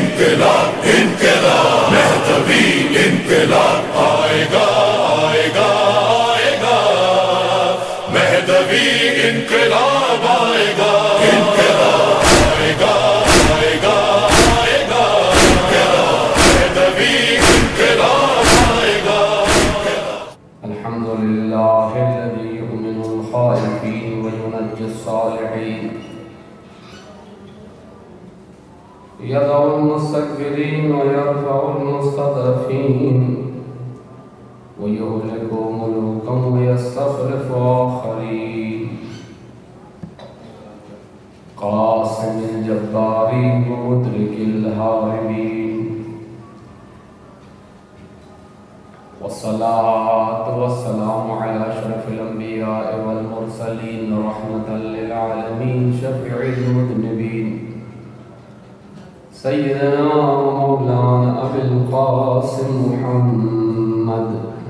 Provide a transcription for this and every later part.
انقلاب انقلاب مہدوی انقلاب آئے گا آئے گا آئے گا مہدوی انقلاب آئے گا انقلاب آئے گا آئے گا آئے گا انقلاب مہدوی انقلاب آئے گا الحمد للہ الذی یؤمن الخائفین وینجی الصالحین يدعو المستكبرين ويرفع المستضعفين ويهلك ملوكا ويستخلف آخرين قاسم الجبارين ومدرك الهاربين والصلاة والسلام على أشرف الأنبياء والمرسلين رحمة للعالمين شفيع المذنبين سيدنا ومولانا أبي القاسم محمد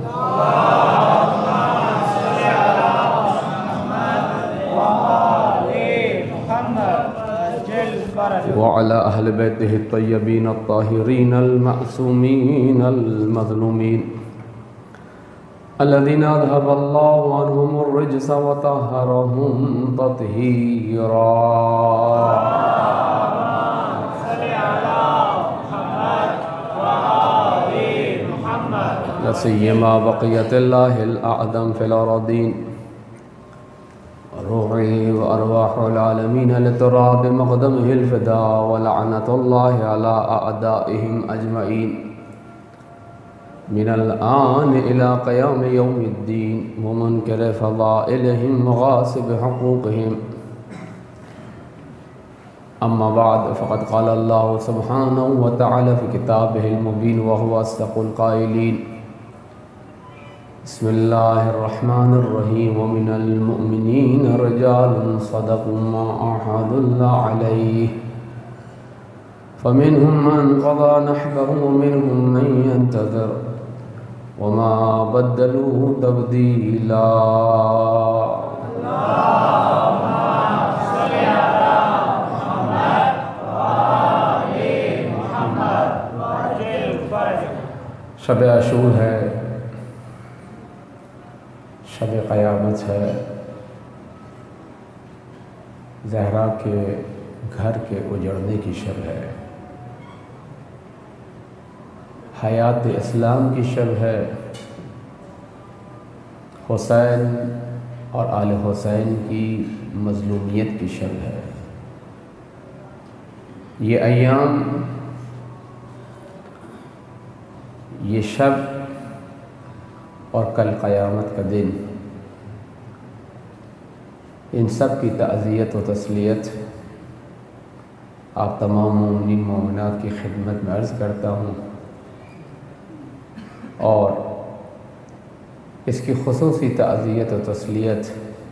وعلى أهل بيته الطيبين الطاهرين المعصومين المظلومين الذين أذهب الله عنهم الرجس وطهرهم تطهيرا سيما بقية الله الأعظم في الأراضين روحه وأرواح العالمين لتراب مقدمه الفداء ولعنة الله على أعدائهم أجمعين من الآن إلى قيام يوم الدين ومنكر فضائلهم وغاصب حقوقهم أما بعد فقد قال الله سبحانه وتعالى في كتابه المبين وهو أصدق القائلين بسم الله الرحمن الرحيم ومن المؤمنين رجال صدقوا ما عاهدوا الله عليه فمنهم من قضى نحبه ومنهم من ينتظر وما بدلوا تبديلا شب عاشور ہے، شب قیامت ہے، زہرا کے گھر کے اجڑنے کی شب ہے، حیات اسلام کی شب ہے، حسین اور آل حسین کی مظلومیت کی شب ہے۔ یہ ایام، یہ شب اور کل قیامت کا دن، ان سب کی تعزیت و تسلیت آپ تمام مومنین مومنات کی خدمت میں عرض کرتا ہوں، اور اس کی خصوصی تعزیت و تسلیت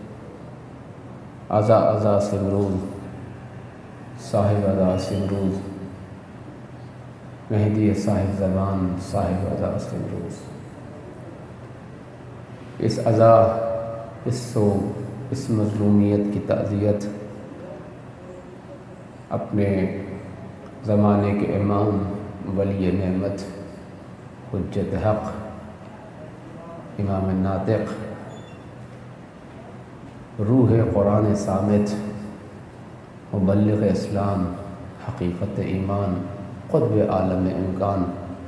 عزا عزا سمرود، صاحب عزا سمرود، مہدی صاحب زمان، صاحب عزا سمرود، اس عزا، اس سوگ، اس مظلومیت کی تعزیت اپنے زمانے کے امام، ولی نعمت، حجت حق، امام ناطق، روح قرآن صامت، مبلغ اسلام، حقیقت ایمان، قطب عالم امکان،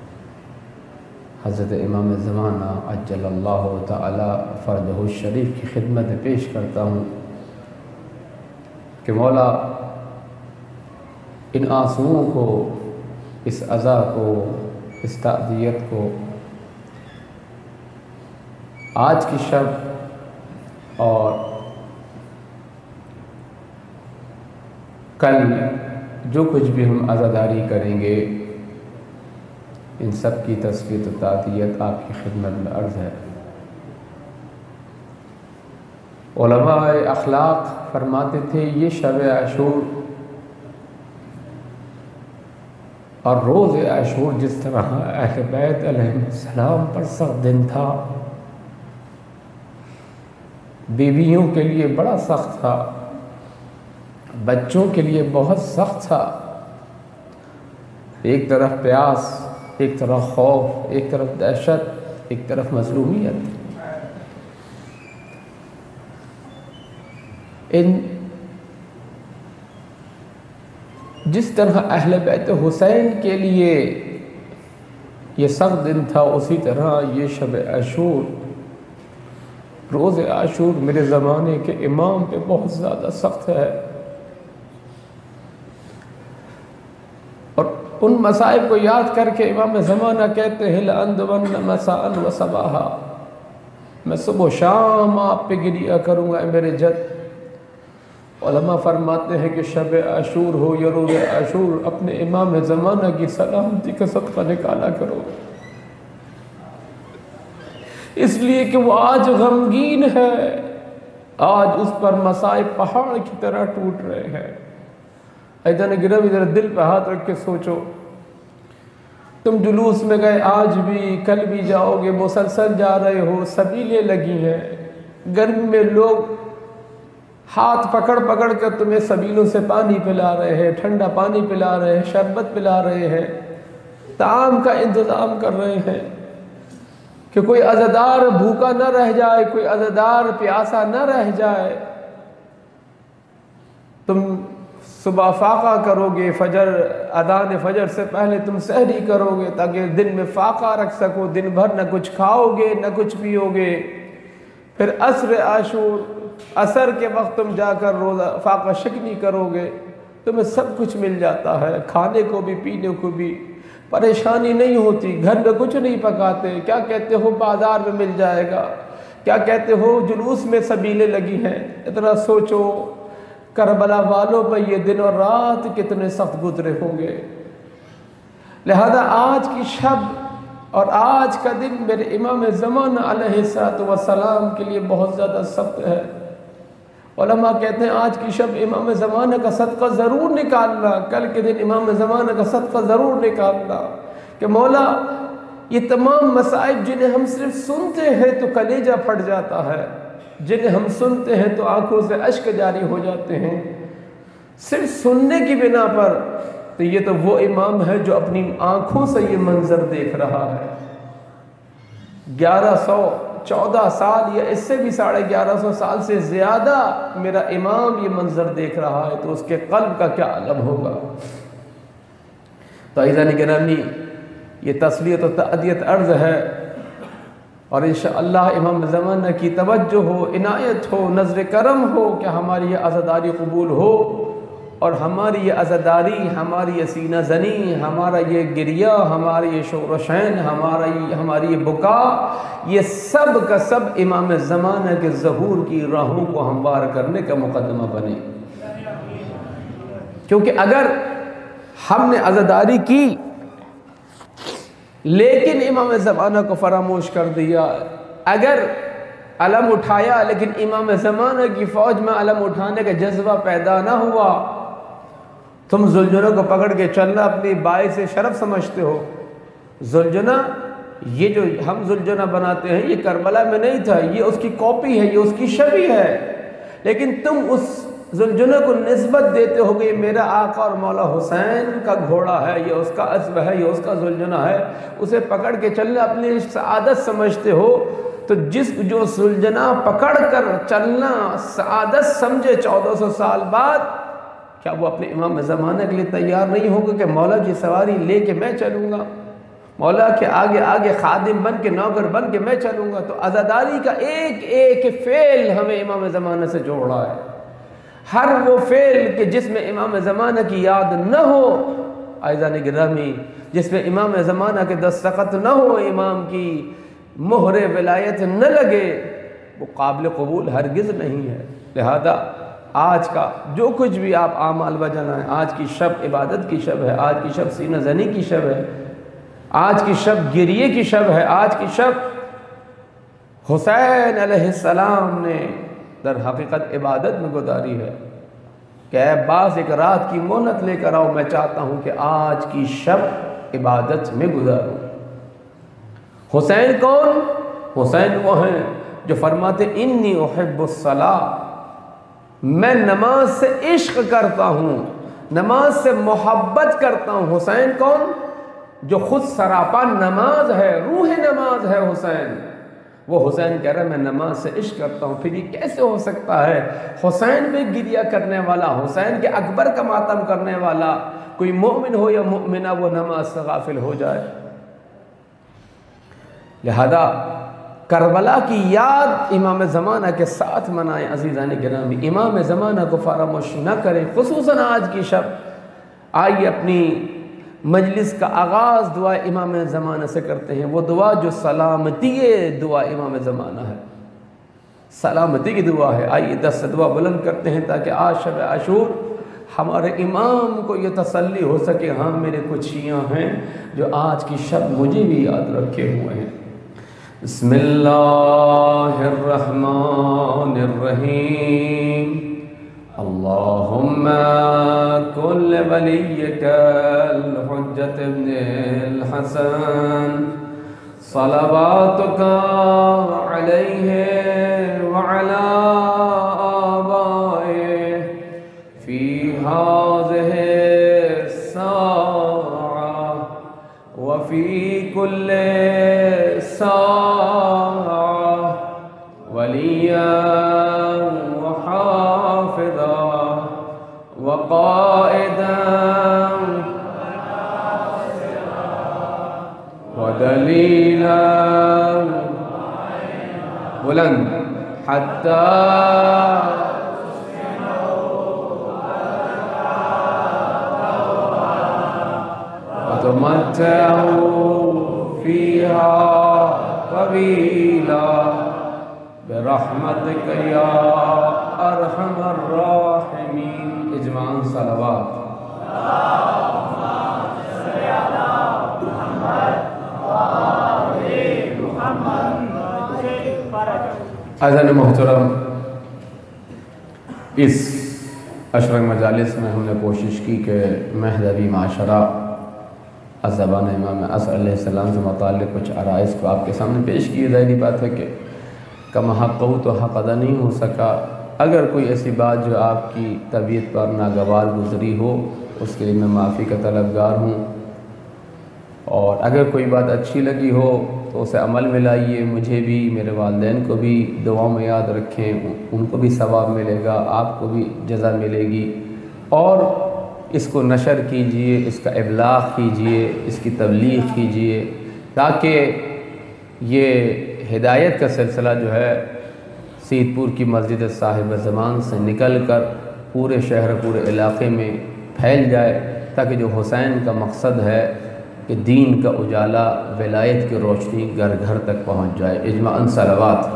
حضرت امام زمانہ عجل اللہ تعالی فرجہ الشریف کی خدمت پیش کرتا ہوں کہ مولا ان آنسوؤں کو، اس عزا کو، اس تعزیت کو آج کی شب اور کل جو کچھ بھی ہم عزاداری کریں گے، ان سب کی تسلیت و تعزیت آپ کی خدمت میں عرض ہے۔ علماء اخلاق فرماتے تھے یہ شب عاشور اور روز عاشور جس طرح اہل بیت علیہ السلام پر سخت دن تھا، بیویوں کے لیے بڑا سخت تھا، بچوں کے لیے بہت سخت تھا، ایک طرف پیاس، ایک طرف خوف، ایک طرف دہشت، ایک طرف مظلومیت۔ جس طرح اہل بیت حسین کے لیے یہ سخت دن تھا، اسی طرح یہ شب عاشور، روز عاشور میرے زمانے کے امام پہ بہت زیادہ سخت ہے۔ اور ان مصائب کو یاد کر کے امام زمانہ کہتے ہیں لَأَنْدُوَنَّ مَسَاءً وَصَبَاحًا، میں صبح و شام آپ پہ گریہ کروں گا اے میرے جد۔ علماء فرماتے ہیں کہ شب عاشور ہو یا روز عاشور، اپنے امام زمانہ کی سلامتی کا صدقہ نکالا کرو، اس لیے کہ وہ آج غمگین ہے، آج اس پر مصائب پہاڑ کی طرح ٹوٹ رہے ہیں۔ ایدان گرامی ذرا دل پہ ہاتھ رکھ کے سوچو، تم جلوس میں گئے، آج بھی کل بھی جاؤ گے، مسلسل جا رہے ہو، سبیلیں لگی ہیں، گرمی میں لوگ ہاتھ پکڑ پکڑ کر تمہیں سبیلوں سے پانی پلا رہے ہیں، ٹھنڈا پانی پلا رہے ہیں، شربت پلا رہے ہیں، طعام کا انتظام کر رہے ہیں کہ کوئی عزادار بھوکا نہ رہ جائے، کوئی عزادار پیاسا نہ رہ جائے۔ تم صبح فاقہ کرو گے، فجر اذان فجر سے پہلے تم سحری کرو گے تاکہ دن میں فاقہ رکھ سکو، دن بھر نہ کچھ کھاؤ گے نہ کچھ پیو گے، پھر عصر عاشور، عصر کے وقت تم جا کر روزہ فاقہ شکنی کرو گے، تمہیں سب کچھ مل جاتا ہے، کھانے کو بھی پینے کو بھی، پریشانی نہیں ہوتی، گھر میں کچھ نہیں پکاتے، کیا کہتے ہو بازار میں مل جائے گا، کیا کہتے ہو جلوس میں سبیلیں لگی ہیں۔ اتنا سوچو کربلا والوں پہ یہ دن اور رات کتنے سخت گزرے ہوں گے۔ لہذا آج کی شب اور آج کا دن میرے امام زمانہ علیہ السلام کے لیے بہت زیادہ سخت ہے۔ علماء کہتے ہیں آج کی شب امام زمانہ کا صدقہ ضرور نکالنا، کل کے دن امام زمانہ کا صدقہ ضرور نکالنا کہ مولا یہ تمام مصائب جنہیں ہم صرف سنتے ہیں تو کلیجہ پھٹ جاتا ہے، جنہیں ہم سنتے ہیں تو آنکھوں سے اشک جاری ہو جاتے ہیں، صرف سننے کی بنا پر، تو یہ تو وہ امام ہے جو اپنی آنکھوں سے یہ منظر دیکھ رہا ہے۔ 1114 سال یا اس سے بھی 1150 سال سے زیادہ میرا امام یہ منظر دیکھ رہا ہے، تو اس کے قلب کا کیا عالم ہوگا۔ تو عزیزان گرامی، یہ تسلیت و تعزیت عرض ہے، اور انشاءاللہ امام زمانہ کی توجہ ہو، عنایت ہو، نظر کرم ہو کہ ہماری یہ عزاداری قبول ہو، اور ہماری یہ عزاداری، ہماری یہ سینہ زنی، ہمارا یہ گریہ، ہماری یہ شور و شین، ہماری یہ بکا، یہ سب کا سب امام زمانہ کے ظہور کی راہوں کو ہموار کرنے کا مقدمہ بنے۔ کیونکہ اگر ہم نے عزاداری کی لیکن امام زمانہ کو فراموش کر دیا، اگر علم اٹھایا لیکن امام زمانہ کی فوج میں علم اٹھانے کا جذبہ پیدا نہ ہوا، تم ذوالجنہ کو پکڑ کے چلنا اپنی باعث شرف سمجھتے ہو۔ ذوالجنہ، یہ جو ہم ذوالجنہ بناتے ہیں یہ کربلا میں نہیں تھا، یہ اس کی کاپی ہے، یہ اس کی شبیہ ہے، لیکن تم اس ذوالجنہ کو نسبت دیتے ہو کہ یہ میرا آقا اور مولا حسین کا گھوڑا ہے، یہ اس کا اسب ہے، یہ اس کا ذوالجنہ ہے، اسے پکڑ کے چلنا اپنی سعادت سمجھتے ہو۔ تو جو ذوالجنہ پکڑ کر چلنا سعادت سمجھے 1400 سال بعد، کیا وہ اپنے امام زمانہ کے لیے تیار نہیں ہوگا کہ مولا کی سواری لے کے میں چلوں گا، مولا کے آگے آگے خادم بن کے، نوکر بن کے میں چلوں گا؟ تو عزاداری کا ایک ایک فعل ہمیں امام زمانہ سے جوڑ رہا ہے۔ ہر وہ فعل کہ جس میں امام زمانہ کی یاد نہ ہو، عزیزان گرامی، جس میں امام زمانہ کے دستخط نہ ہو، امام کی مہر ولایت نہ لگے، وہ قابل قبول ہرگز نہیں ہے۔ لہذا آج کا جو کچھ بھی آپ اعمال بجانا ہے، آج کی شب عبادت کی شب ہے، آج کی شب سینہ زنی کی شب ہے، آج کی شب گریے کی شب ہے، آج کی شب حسین علیہ السلام نے در حقیقت عبادت میں گزاری ہے کہ اے عباس ایک رات کی مہلت لے کر آؤ، میں چاہتا ہوں کہ آج کی شب عبادت میں گزاروں۔ حسین کون؟ حسین وہ ہیں جو فرماتے انی احب الصلاۃ، میں نماز سے عشق کرتا ہوں، نماز سے محبت کرتا ہوں۔ حسین کون؟ جو خود سراپا نماز ہے، روح نماز ہے حسین۔ وہ حسین کہہ رہا ہے میں نماز سے عشق کرتا ہوں۔ پھر یہ کیسے ہو سکتا ہے حسین پہ گریہ کرنے والا، حسین کے اکبر کا ماتم کرنے والا کوئی مومن ہو یا مومنہ وہ نماز سے غافل ہو جائے؟ لہذا کربلا کی یاد امام زمانہ کے ساتھ منائیں عزیزان گرامی، امام زمانہ کو فراموش نہ کریں، خصوصاً آج کی شب۔ آئیے اپنی مجلس کا آغاز دعا امام زمانہ سے کرتے ہیں، وہ دعا جو سلامتی دعا امام زمانہ ہے، سلامتی کی دعا ہے۔ آئیے دست دعا بلند کرتے ہیں تاکہ آج شب عاشور ہمارے امام کو یہ تسلی ہو سکے، ہاں میرے کچھ شیعہ ہیں جو آج کی شب مجھے بھی یاد رکھے ہوئے ہیں۔ بسم اللہ الرحمن الرحیم، اللہم کل ولیک الحجت ابن الحسن صلواتک علیہ وعلا آبائہ فی هذه الساعة وفي كل ساعة وليا وحافظا وقائدا ودليلا بلند حتى وتمتعوا فيها طويلا برحمتك يا ارحم الراحمين۔ اجماعاً صلوات۔ عزیزان محترم، اس اشرق مجالس میں ہم نے کوشش کی کہ مہذبی معاشرہ زبان امام اصغر علیہ السلام سے متعلق کچھ عرائض کو آپ کے سامنے پیش کیے۔ ظاہری بات ہے کہ کم حق ہو تو حق ادا نہیں ہو سکا۔ اگر کوئی ایسی بات جو آپ کی طبیعت پر ناگوار گزری ہو اس کے لیے میں معافی کا طلبگار ہوں، اور اگر کوئی بات اچھی لگی ہو تو اسے عمل میں لائیے۔ مجھے بھی، میرے والدین کو بھی دعاؤں میں یاد رکھیں، ان کو بھی ثواب ملے گا، آپ کو بھی جزا ملے گی۔ اور اس کو نشر کیجئے، اس کا ابلاغ کیجئے، اس کی تبلیغ کیجئے، تاکہ یہ ہدایت کا سلسلہ جو ہے سید پور کی مسجد صاحب زمان سے نکل کر پورے شہر، پورے علاقے میں پھیل جائے، تاکہ جو حسین کا مقصد ہے کہ دین کا اجالا، ولایت کی روشنی گھر گھر تک پہنچ جائے۔ اجماعاً صلوات۔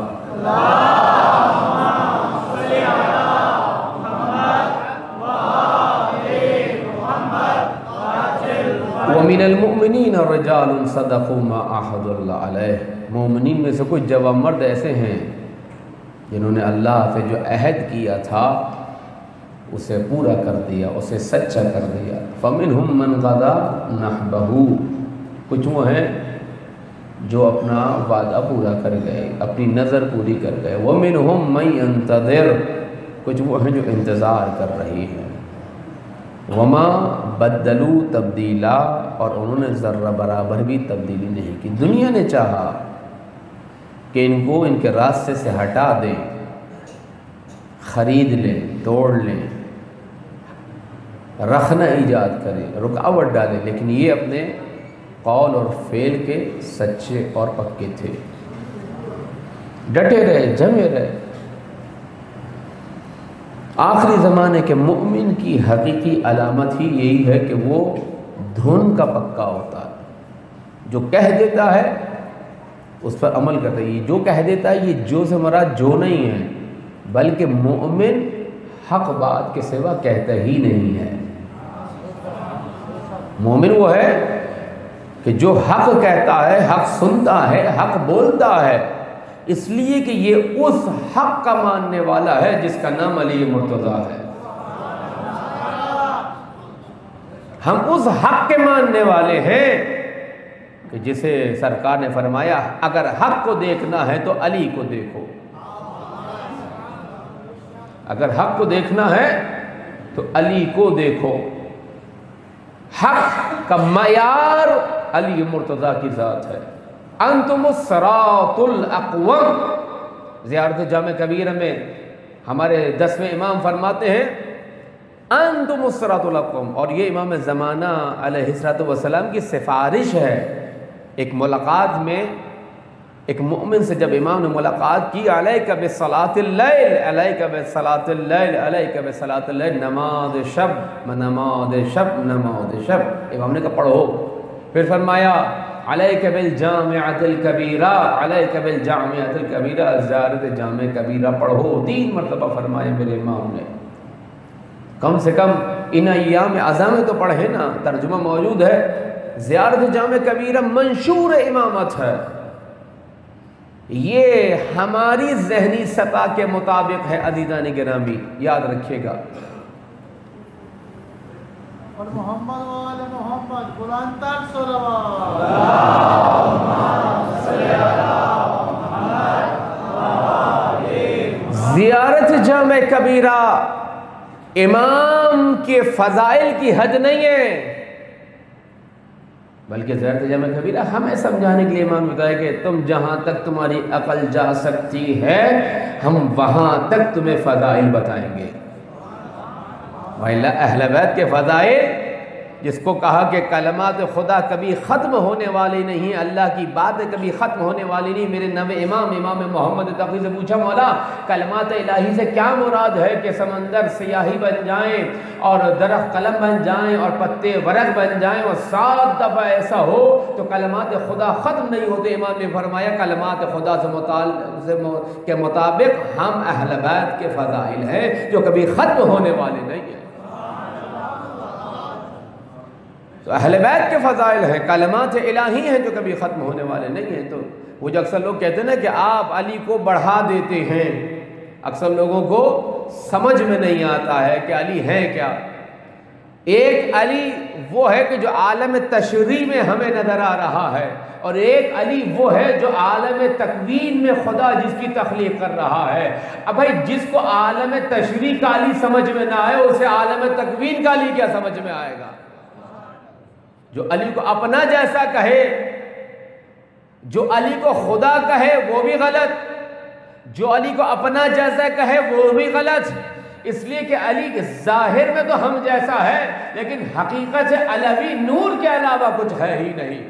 وَمِنَ الْمُؤْمِنِينَ رِجَالٌ صَدَقُوا مَا عَاهَدُوا اللَّهَ عَلَيْهِ، مومنین میں سے کچھ جوان مرد ایسے ہیں جنہوں نے اللہ سے جو عہد کیا تھا اسے پورا کر دیا، اسے سچا کر دیا۔ فَمِنْهُمْ مَنْ قَضَىٰ نَحْبَهُ، کچھ وہ ہیں جو اپنا وعدہ پورا کر گئے، اپنی نظر پوری کر گئے۔ وَمِنْهُمْ مَنْ يَنْتَظِرُ، کچھ وہ ہیں جو انتظار کر رہی ہیں۔ وما بدلو تبدیلا، اور انہوں نے ذرہ برابر بھی تبدیلی نہیں کی۔ دنیا نے چاہا کہ ان کو ان کے راستے سے ہٹا دیں، خرید لیں، توڑ لیں، رخنہ ایجاد کریں، رکاوٹ ڈالیں، لیکن یہ اپنے قول اور فعل کے سچے اور پکے تھے، ڈٹے رہے، جمے رہے۔ آخری زمانے کے مومن کی حقیقی علامت ہی یہی ہے کہ وہ دھن کا پکا ہوتا ہے، جو کہہ دیتا ہے اس پر عمل کرتا ہے۔ یہ جو کہہ دیتا ہے، یہ جو سے مراد جو نہیں ہے، بلکہ مومن حق بات کے سوا کہتا ہی نہیں ہے۔ مومن وہ ہے کہ جو حق کہتا ہے، حق سنتا ہے، حق بولتا ہے، اس لیے کہ یہ اس حق کا ماننے والا ہے جس کا نام علی مرتضیٰ ہے۔ ہم اس حق کے ماننے والے ہیں کہ جسے سرکار نے فرمایا اگر حق کو دیکھنا ہے تو علی کو دیکھو، اگر حق کو دیکھنا ہے تو علی کو دیکھو۔ حق کا معیار علی مرتضیٰ کی ذات ہے۔ انتم الصراط الاقوم۔ زیارت جامع کبیرہ میں ہمارے 10ویں امام فرماتے ہیں انتم الصراط الاقوم، اور یہ امام زمانہ علیہ الصلوۃ والسلام کی سفارش ہے۔ ایک ملاقات میں ایک مومن سے جب امام نے ملاقات کی، علیک بصلاۃ اللیل، علیک بصلاۃ اللیل، علیک بصلاۃ اللیل، نماز شب، نماز شب، نماز شب، امام نے کہا پڑھو۔ پھر فرمایا علیک بالجامعۃ الکبیرہ، علیک بالجامعۃ الکبیرہ، زیارت جامع کبیرہ پڑھو، 3 مرتبہ فرمایا میرے امام نے۔ کم سے کم ان ایام اعظم میں تو پڑھے نا، ترجمہ موجود ہے۔ زیارت جامع کبیرہ منشور امامت ہے، یہ ہماری ذہنی سطح کے مطابق ہے عزیزان گرامی، یاد رکھیے گا۔ اور محمد وآل محمد بلند تر صلوات۔ زیارت جامع کبیرہ امام کے فضائل کی حد نہیں ہے، بلکہ زیارت جامع کبیرہ ہمیں سمجھانے کے لیے امام نے بتایا کہ تم جہاں تک تمہاری عقل جا سکتی ہے ہم وہاں تک تمہیں فضائل بتائیں گے۔ وَإِلَّا اہل بیت کے فضائل، جس کو کہا کہ کلمات خدا کبھی ختم ہونے والی نہیں، اللہ کی باتیں کبھی ختم ہونے والی نہیں۔ میرے نوے امام محمد تقی سے پوچھا، مولا کلمات الہی سے کیا مراد ہے کہ سمندر سیاہی بن جائیں اور درخت قلم بن جائیں اور پتے ورق بن جائیں اور 7 دفعہ ایسا ہو تو کلمات خدا ختم نہیں ہوتے؟ امام نے فرمایا کلمات خدا کے مطابق ہم اہل بیت کے فضائل ہیں جو کبھی ختم ہونے والے نہیں ہیں۔ تو اہل بیت کے فضائل ہیں، کلمات الہی ہیں جو کبھی ختم ہونے والے نہیں ہیں۔ تو وہ جو اکثر لوگ کہتے ہیں نا کہ آپ علی کو بڑھا دیتے ہیں، اکثر لوگوں کو سمجھ میں نہیں آتا ہے کہ علی ہے کیا۔ ایک علی وہ ہے کہ جو عالم تشریح میں ہمیں نظر آ رہا ہے، اور ایک علی وہ ہے جو عالم تکوین میں خدا جس کی تخلیق کر رہا ہے۔ اب بھائی جس کو عالم تشریح کا علی سمجھ میں نہ آئے اسے عالم تکوین کا علی کیا سمجھ میں آئے گا؟ جو علی کو اپنا جیسا کہے، جو علی کو خدا کہے وہ بھی غلط، جو علی کو اپنا جیسا کہے وہ بھی غلط، اس لیے کہ علی ظاہر میں تو ہم جیسا ہے لیکن حقیقت سے علوی نور کے علاوہ کچھ ہے ہی نہیں۔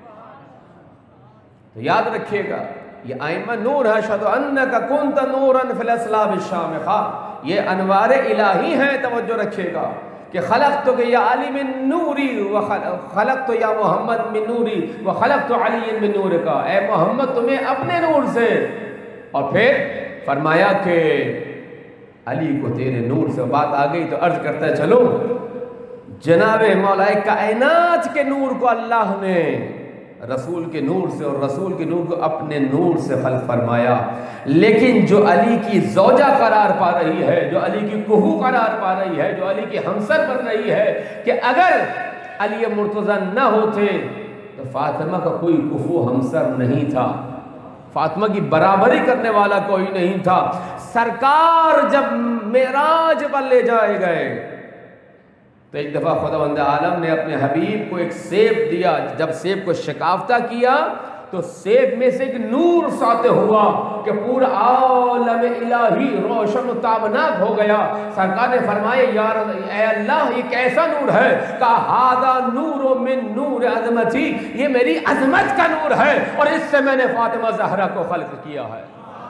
تو یاد رکھیے گا یہ آئمہ نور ہے، اشہد انک کنت نورا فی الاصلاب الشامخہ، یہ انوار الہی ہیں۔ توجہ رکھیے گا کہ خلقتک یا علی من نوری خلقت یا محمد من نوری وخلقت علی من نورک، اے محمد تمہیں اپنے نور سے، اور پھر فرمایا کہ علی کو تیرے نور سے۔ بات آ گئی تو عرض کرتا ہے چلو جناب مولا کائنات کے نور کو اللہ نے رسول کے نور سے اور رسول کے نور کو اپنے نور سے خلق فرمایا، لیکن جو علی کی زوجہ قرار پا رہی ہے، جو علی کی کوہو قرار پا رہی ہے، جو علی کی ہمسر بن رہی ہے، کہ اگر علی مرتضیٰ نہ ہوتے تو فاطمہ کا کوئی کوہو ہمسر نہیں تھا، فاطمہ کی برابری کرنے والا کوئی نہیں تھا۔ سرکار جب معراج پر لے جائے گئے تو ایک دفعہ خداوند عالم نے اپنے حبیب کو ایک سیب دیا، جب سیب کو شکافتہ کیا تو سیب میں سے ایک نور ساطع ہوا کہ پورا عالم الہی روشن و تابناک ہو گیا۔ سرکار نے فرمایا اے اللہ یہ کیسا نور ہے؟ کہا ہذا نور من نور عظمتی، یہ میری عظمت کا نور ہے اور اس سے میں نے فاطمہ زہرا کو خلق کیا ہے۔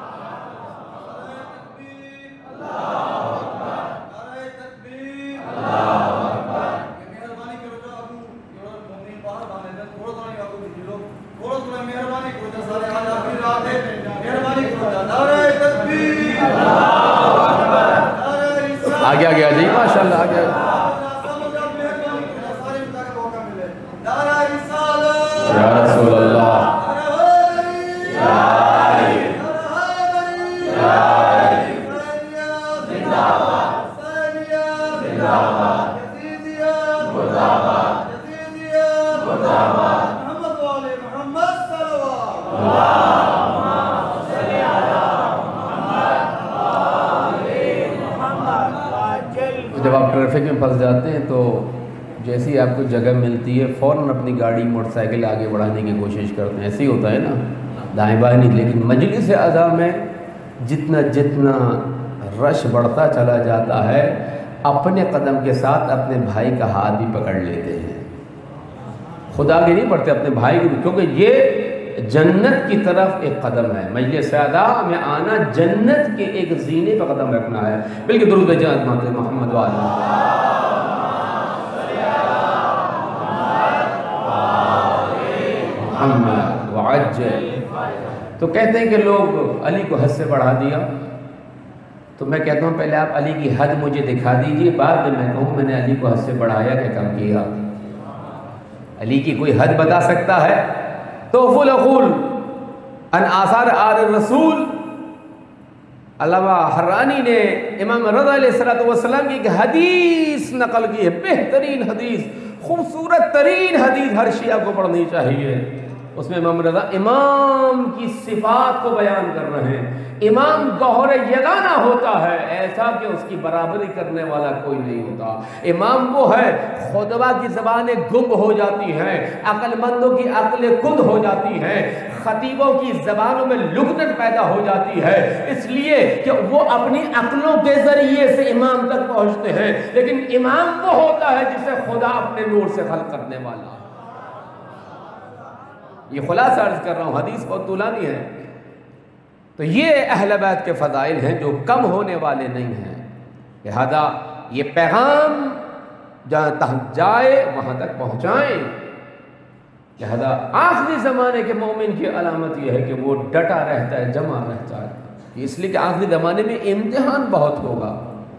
آگے آگے آ جائیے ماشاءاللہ آگے یا رسول اللہ جب آپ ٹریفک میں پھنس جاتے ہیں تو جیسی آپ کو جگہ ملتی ہے فوراً اپنی گاڑی موٹر سائیکل آگے بڑھانے کی کوشش کرتے ہیں، ایسے ہی ہوتا ہے نا، دائیں بائیں نہیں۔ لیکن مجلس اعضاء میں جتنا جتنا رش بڑھتا چلا جاتا ہے، اپنے قدم کے ساتھ اپنے بھائی کا ہاتھ بھی پکڑ لیتے ہیں، خدا کے نہیں پڑھتے، اپنے بھائی کی، کیونکہ یہ جنت کی طرف ایک قدم ہے۔ مجلس اعضاء میں آنا جنت کے ایک زینے پہ قدم رکھنا ہے۔ بلکہ درود جات ماتے محمد محمد وعجل۔ تو کہتے ہیں کہ لوگ علی کو حد سے بڑھا دیا، تو میں کہتا ہوں پہلے آپ علی کی حد مجھے دکھا دیجئے، بعد میں کہوں میں نے علی کو حد سے بڑھایا کہ کم کیا۔ علی کی کوئی حد بتا سکتا ہے؟ توفوا العقول ان آثار آل الرسول، علامہ حرانی نے امام رضا علیہ السلام کی ایک حدیث نقل کی ہے، بہترین حدیث، خوبصورت ترین حدیث، ہر شیعہ کو پڑھنی چاہیے۔ اس میں امام رضا امام کی صفات کو بیان کر رہے ہیں۔ امام گوہر یگانہ ہوتا ہے، ایسا کہ اس کی برابری کرنے والا کوئی نہیں ہوتا۔ امام وہ ہے، خطبہ کی زبانیں گم ہو جاتی ہیں، عقل مندوں کی عقلیں کند ہو جاتی ہیں، خطیبوں کی زبانوں میں لکنت پیدا ہو جاتی ہے، اس لیے کہ وہ اپنی عقلوں کے ذریعے سے امام تک پہنچتے ہیں۔ لیکن امام وہ ہوتا ہے جسے خدا اپنے نور سے خلق کرنے والا۔ یہ خلاصہ عرض کر رہا ہوں، حدیث بہت طولانی ہے۔ تو یہ اہل بیت کے فضائل ہیں جو کم ہونے والے نہیں ہیں، لہذا یہ پیغام جہاں تک جائے وہاں تک پہنچائیں۔ لہذا آخری زمانے کے مومن کی علامت یہ ہے کہ وہ ڈٹا رہتا ہے، جمع رہتا ہے، اس لیے کہ آخری زمانے میں امتحان بہت ہوگا۔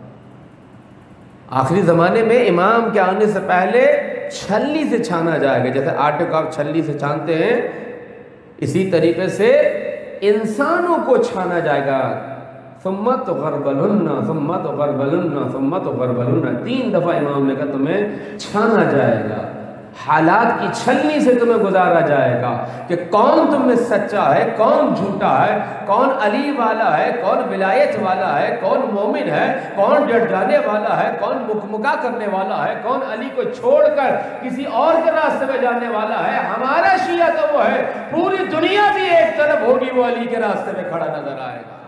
آخری زمانے میں امام کے آنے سے پہلے چھلنی سے چھانا جائے گا، جیسے آٹے کو آپ چھلنی سے چھانتے ہیں، اسی طریقے سے انسانوں کو چھانا جائے گا۔ ثم تغربلن ثم تغربلن ثم تغربلن، 3 دفعہ امام نے کہا تمہیں چھانا جائے گا، حالات کی چھلنی سے تمہیں گزارا جائے گا کہ کون تم میں سچا ہے، کون جھوٹا ہے، کون علی والا ہے، کون ولایت والا ہے، کون مومن ہے، کون ڈٹ جانے والا ہے، کون مکمکا کرنے والا ہے، کون علی کو چھوڑ کر کسی اور کے راستے میں جانے والا ہے۔ ہمارا شیعہ تو وہ ہے، پوری دنیا بھی ایک طرف ہوگی، وہ علی کے راستے میں کھڑا نظر آئے گا۔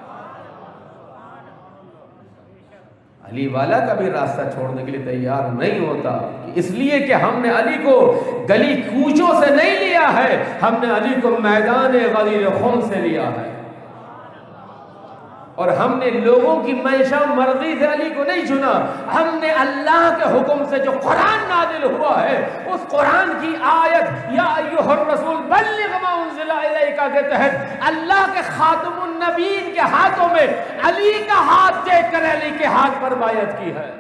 علی والا کبھی راستہ چھوڑنے کے لیے تیار نہیں ہوتا، اس لیے کہ ہم نے علی کو گلی کوچوں سے نہیں لیا ہے، ہم نے علی کو میدان غدیر خم سے لیا ہے، اور ہم نے لوگوں کی منشا مرضی سے علی کو نہیں چنا، ہم نے اللہ کے حکم سے جو قرآن نازل ہوا ہے اس قرآن کی آیت یا ایھا الرسول بلغ ما انزل الیک کے تحت اللہ کے خاتم النبیین کے ہاتھوں میں علی کا ہاتھ دیکھ کر علی کے ہاتھ پر بیعت کی ہے۔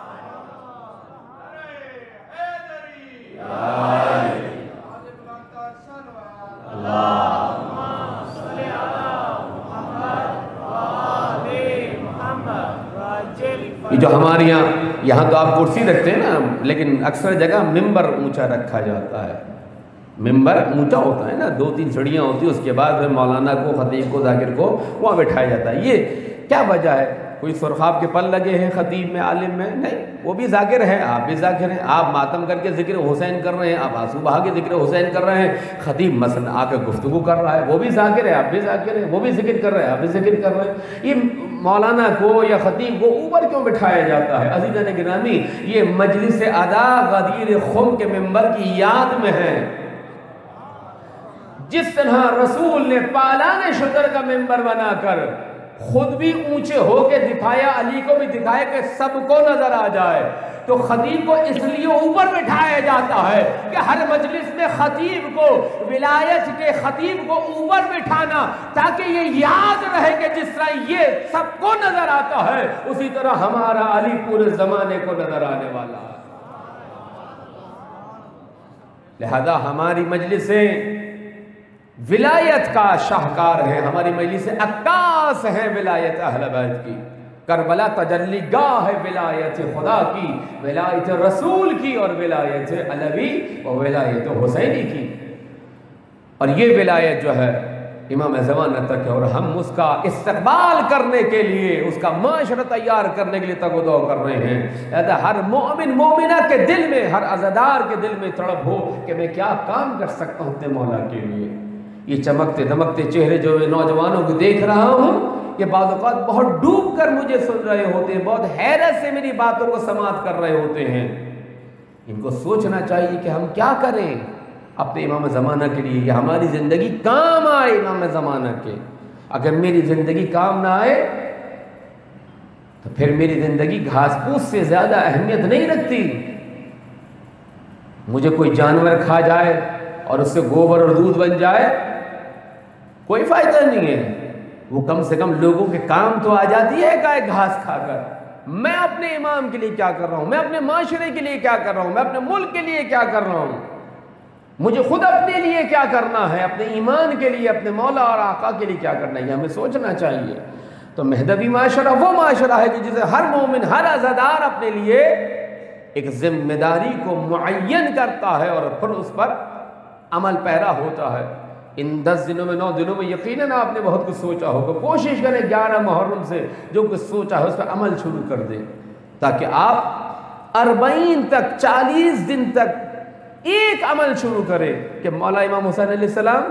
یہ جو ہمارے یہاں تو آپ کرسی رکھتے ہیں نا، لیکن اکثر جگہ ممبر اونچا رکھا جاتا ہے، ممبر اونچا ہوتا ہے نا، 2-3 سڑیاں ہوتی ہیں، اس کے بعد پھر مولانا کو، خطیب کو، ذاکر کو وہاں بٹھایا جاتا ہے۔ یہ کیا وجہ ہے؟ کوئی سرخاب کے پل لگے ہیں خطیب میں، عالم میں؟ نہیں، وہ بھی ذاکر ہیں، آپ بھی ذاکر ہیں۔ آپ ماتم کر کے ذکر حسین کر رہے ہیں، آپ آنسو بہا کے ذکر حسین کر رہے ہیں، خطیب مثلا آ کے گفتگو کر رہا ہے، وہ بھی ذاکر ہے، آپ بھی ذاکر ہیں، وہ بھی ذکر کر رہے ہیں، آپ بھی ذکر کر رہے ہیں۔ یہ مولانا کو یا خطیب کو اوپر کیوں بٹھایا جاتا ہے؟ عزیزان گرامی، یہ مجلس ادا غدیر خم کے ممبر کی یاد میں ہے۔ جس طرح رسول نے پالان شتر کا ممبر بنا کر خود بھی اونچے ہو کے دکھایا، علی کو بھی دکھایا کہ سب کو نظر آ جائے، تو خطیب کو اس لیے اوپر بٹھایا جاتا ہے کہ ہر مجلس میں خطیب کو، ولایت کے خطیب کو اوپر بٹھانا، تاکہ یہ یاد رہے کہ جس طرح یہ سب کو نظر آتا ہے اسی طرح ہمارا علی پورے زمانے کو نظر آنے والا ہے۔ لہذا ہماری مجلسیں ولایت کا شاہکار ہے، ہماری مجلسیں عکاس ہیں ولایت اہل بیت کی۔ کربلا تجلی گاہ ہے ولایت خدا کی، ولایت رسول کی، اور ولایت علوی اور ولایت حسینی کی۔ اور یہ ولایت جو ہے امام زمانہ تک ہے، اور ہم اس کا استقبال کرنے کے لیے، اس کا معاشرہ تیار کرنے کے لیے تگ و دو کر رہے ہیں۔ لہذا ہر مومن مومنہ کے دل میں، ہر عزادار کے دل میں تڑپ ہو کہ میں کیا کام کر سکتا ہوں اپنے مولا کے لیے۔ یہ چمکتے دمکتے چہرے جو میں نوجوانوں کو دیکھ رہا ہوں، یہ بعض اوقات بہت ڈوب کر مجھے سن رہے ہوتے ہیں، بہت حیرت سے میری باتوں کو سماعت کر رہے ہوتے ہیں۔ ان کو سوچنا چاہیے کہ ہم کیا کریں اپنے امام زمانہ کے لیے، یا ہماری زندگی کام آئے امام زمانہ کے۔ اگر میری زندگی کام نہ آئے تو پھر میری زندگی گھاس پھوس سے زیادہ اہمیت نہیں رکھتی۔ مجھے کوئی جانور کھا جائے اور اس سے گوبر اور دودھ بن جائے، کوئی فائدہ نہیں ہے، وہ کم سے کم لوگوں کے کام تو آ جاتی ہے گائے گھاس کھا کر۔ میں اپنے امام کے لیے کیا کر رہا ہوں، میں اپنے معاشرے کے لیے کیا کر رہا ہوں، میں اپنے ملک کے لیے کیا کر رہا ہوں، مجھے خود اپنے لیے کیا کرنا ہے، اپنے ایمان کے لیے، اپنے مولا اور آقا کے لیے کیا کرنا ہے، یہ ہمیں سوچنا چاہیے۔ تو مہدوی معاشرہ وہ معاشرہ ہے کہ جسے ہر مومن، ہر عزادار اپنے لیے ایک ذمہ داری کو معین کرتا ہے اور پھر اس پر عمل پیرا ہوتا ہے۔ ان 10 دنوں میں 9 دنوں میں یقیناً آپ نے بہت کچھ سوچا ہوگا، کوشش کریں 11 محرم سے جو کچھ سوچا ہے اس پر عمل شروع کر دیں، تاکہ آپ 40 تک، 40 دن تک ایک عمل شروع کریں کہ مولا امام حسین علیہ السلام،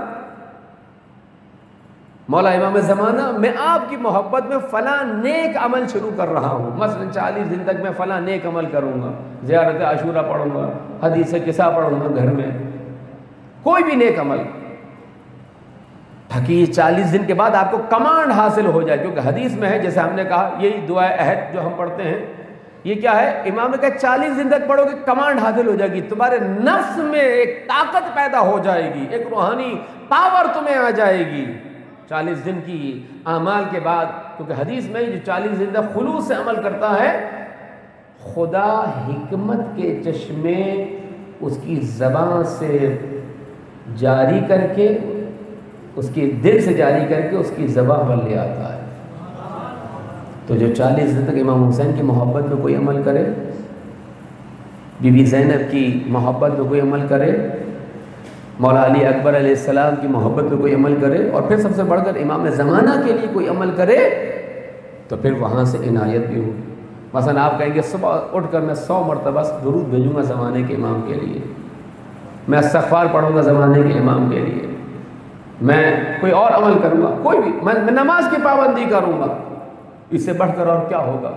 مولا امام زمانہ، میں آپ کی محبت میں فلاں نیک عمل شروع کر رہا ہوں۔ مثلا 40 دن تک میں فلاں نیک عمل کروں گا، زیارت عاشورہ پڑھوں گا، حدیث قصہ پڑھوں گا گھر میں، کوئی بھی نیک عمل، تاکہ یہ 40 دن کے بعد آپ کو کمانڈ حاصل ہو جائے۔ کیونکہ حدیث میں ہے، جیسے ہم نے کہا، یہی دعائے عہد جو ہم پڑھتے ہیں، یہ کیا ہے؟ امام نے کہا 40 دن تک پڑھو گے کمانڈ حاصل ہو جائے گی، تمہارے نفس میں ایک طاقت پیدا ہو جائے گی، ایک روحانی پاور تمہیں آ جائے گی 40 دن کی اعمال کے بعد۔ کیونکہ حدیث میں جو 40 دن تک خلوص سے عمل کرتا ہے، خدا حکمت کے چشمے اس کی زبان سے جاری کر کے، اس کے دل سے جاری کر کے اس کی زبان پر لے آتا ہے۔ تو جو 40 دن تک امام حسین کی محبت میں کوئی عمل کرے، بی بی زینب کی محبت میں کوئی عمل کرے، مولا علی اکبر علیہ السلام کی محبت میں کوئی عمل کرے، اور پھر سب سے بڑھ کر امام زمانہ کے لیے کوئی عمل کرے، تو پھر وہاں سے عنایت بھی ہوگی۔ مثلا آپ کہیں گے صبح اٹھ کر میں 100 مرتبہ درود بھیجوں گا زمانے کے امام کے لیے، میں استغفار پڑھوں گا زمانے کے امام کے لیے، میں کوئی اور عمل کروں گا، کوئی بھی، میں نماز کی پابندی کروں گا، اس سے بڑھ کر اور کیا ہوگا؟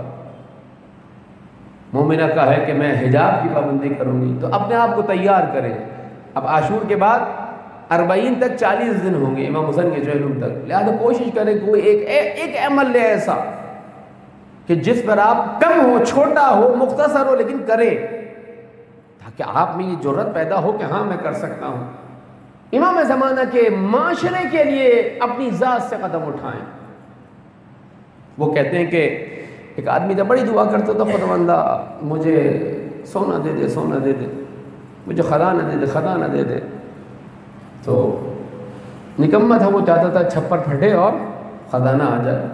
مومنہ کا ہے کہ میں حجاب کی پابندی کروں گی۔ تو اپنے آپ کو تیار کریں۔ اب عاشور کے بعد 40 تک 40 دن ہوں گے امام حسین کے چہلم تک، لہذا کوشش کریں کوئی ایک عمل لے ایسا کہ جس پر آپ کم ہو، چھوٹا ہو، مختصر ہو، لیکن کریں، تاکہ آپ میں یہ جرت پیدا ہو کہ ہاں میں کر سکتا ہوں۔ امام زمانہ کے معاشرے کے لیے اپنی ذات سے قدم اٹھائیں۔ وہ کہتے ہیں کہ ایک آدمی جب بڑی دعا کرتا تھا، خداوندا مجھے سونا دے دے، سونا دے دے، مجھے خزانہ دے دے، خزانہ دے دے۔ تو نکمہ تھا، وہ چاہتا تھا چھپر پھٹے اور خزانہ آ جائے۔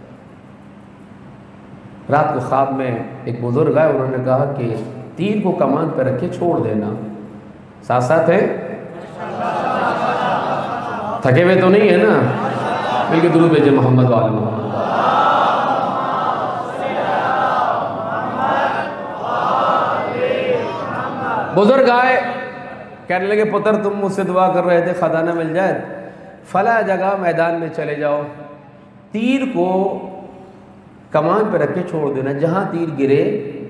رات کو خواب میں ایک بزرگ آئے، انہوں نے کہا کہ تیر کو کمان پہ رکھ کے چھوڑ دینا۔ ساتھ ساتھ ہے، تھکے ہوئے تو نہیں ہے نا؟ مل کے درود بھیجے محمد وآل محمد۔ بزرگ آئے، کہنے لگے پتر تم مجھ سے دعا کر رہے تھے خزانہ مل جائے، فلاں جگہ میدان میں چلے جاؤ، تیر کو کمان پہ رکھ کے چھوڑ دینا، جہاں تیر گرے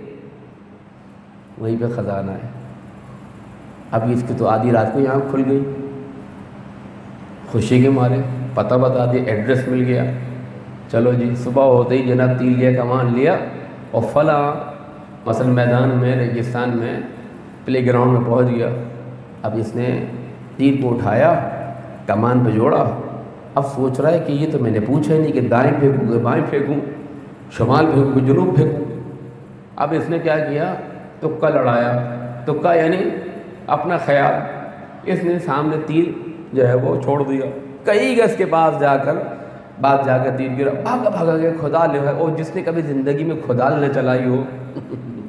وہیں پہ خزانہ ہے۔ اب اس کی تو آدھی رات کو یہاں کھل گئی، خوشی کے مارے پتہ بتا دیا، ایڈریس مل گیا، چلو جی صبح ہوتے ہی جناب تیر لیا، کمان لیا، اور فلاں مثلا میدان میں، ریگستان میں، پلے گراؤنڈ میں پہنچ گیا۔ اب اس نے تیر کو اٹھایا، کمان پہ جوڑا، اب سوچ رہا ہے کہ یہ تو میں نے پوچھا ہی نہیں کہ دائیں پھینکوں کہ بائیں پھینکوں، شمال پھینکوں کہ جنوب پھینکوں۔ اب اس نے کیا کیا؟ تکا لڑایا، تکا یعنی اپنا خیال، اس نے سامنے تیر جو ہے وہ چھوڑ دیا، کئی گز کے پاس جا کر تیر گرا، بھاگا بھاگا کے کھودال لے، اور جس نے کبھی زندگی میں کھودال نہ چلائی ہو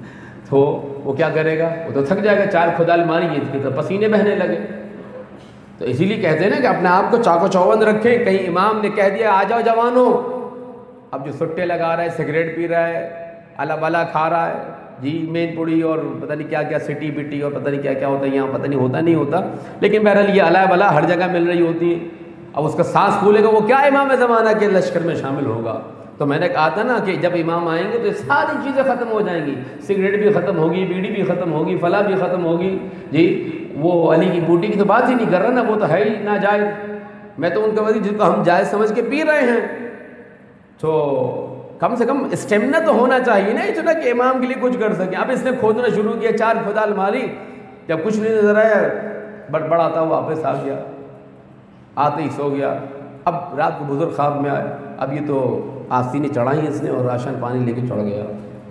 تو وہ کیا کرے گا؟ وہ تو تھک جائے گا، 4 کھودال ماری، اس کے تو پسینے بہنے لگے۔ تو اسی لیے کہتے ہیں نا کہ اپنے آپ کو چاق و چوبند رکھیں. کہیں امام نے کہہ دیا آ جاؤ جوانوں, اب جو سٹے لگا رہا ہے, سگریٹ پی رہا ہے, الا بلا کھا رہا ہے جی, مین پوڑی اور پتہ نہیں کیا کیا سٹی بٹی اور پتہ نہیں کیا کیا ہوتا ہے یہاں, پتہ نہیں ہوتا نہیں ہوتا, لیکن بہرحال یہ الا بلا ہر جگہ مل رہی ہوتی ہے. اب اس کا سانس پھولے گا وہ کیا امام زمانہ کے لشکر میں شامل ہوگا. تو میں نے کہا تھا نا کہ جب امام آئیں گے تو یہ ساری چیزیں ختم ہو جائیں گی, سگریٹ بھی ختم ہوگی, بیڑی بھی ختم ہوگی, فلاں بھی ختم ہوگی جی. وہ علی کی بوٹی کی تو بات ہی نہیں کر رہا نا, وہ تو ہے ہی ناجائز. میں تو ان کا وزیر جس کو ہم جائز سمجھ کے پی رہے ہیں, تو کم سے کم اسٹیمنا تو ہونا چاہیے نا اتنا کہ امام کے لیے کچھ کر سکیں. اب اس نے کھودنا شروع کیا, 4 کھودال ماری, جب کچھ نہیں نظر آیا بڑبڑاتا ہوا واپس آ گیا, آتے ہی سو گیا. اب رات کو بزرگ خواب میں آئے, اب یہ تو آستینیں چڑھائی اس نے اور راشن پانی لے کے چڑھ گیا.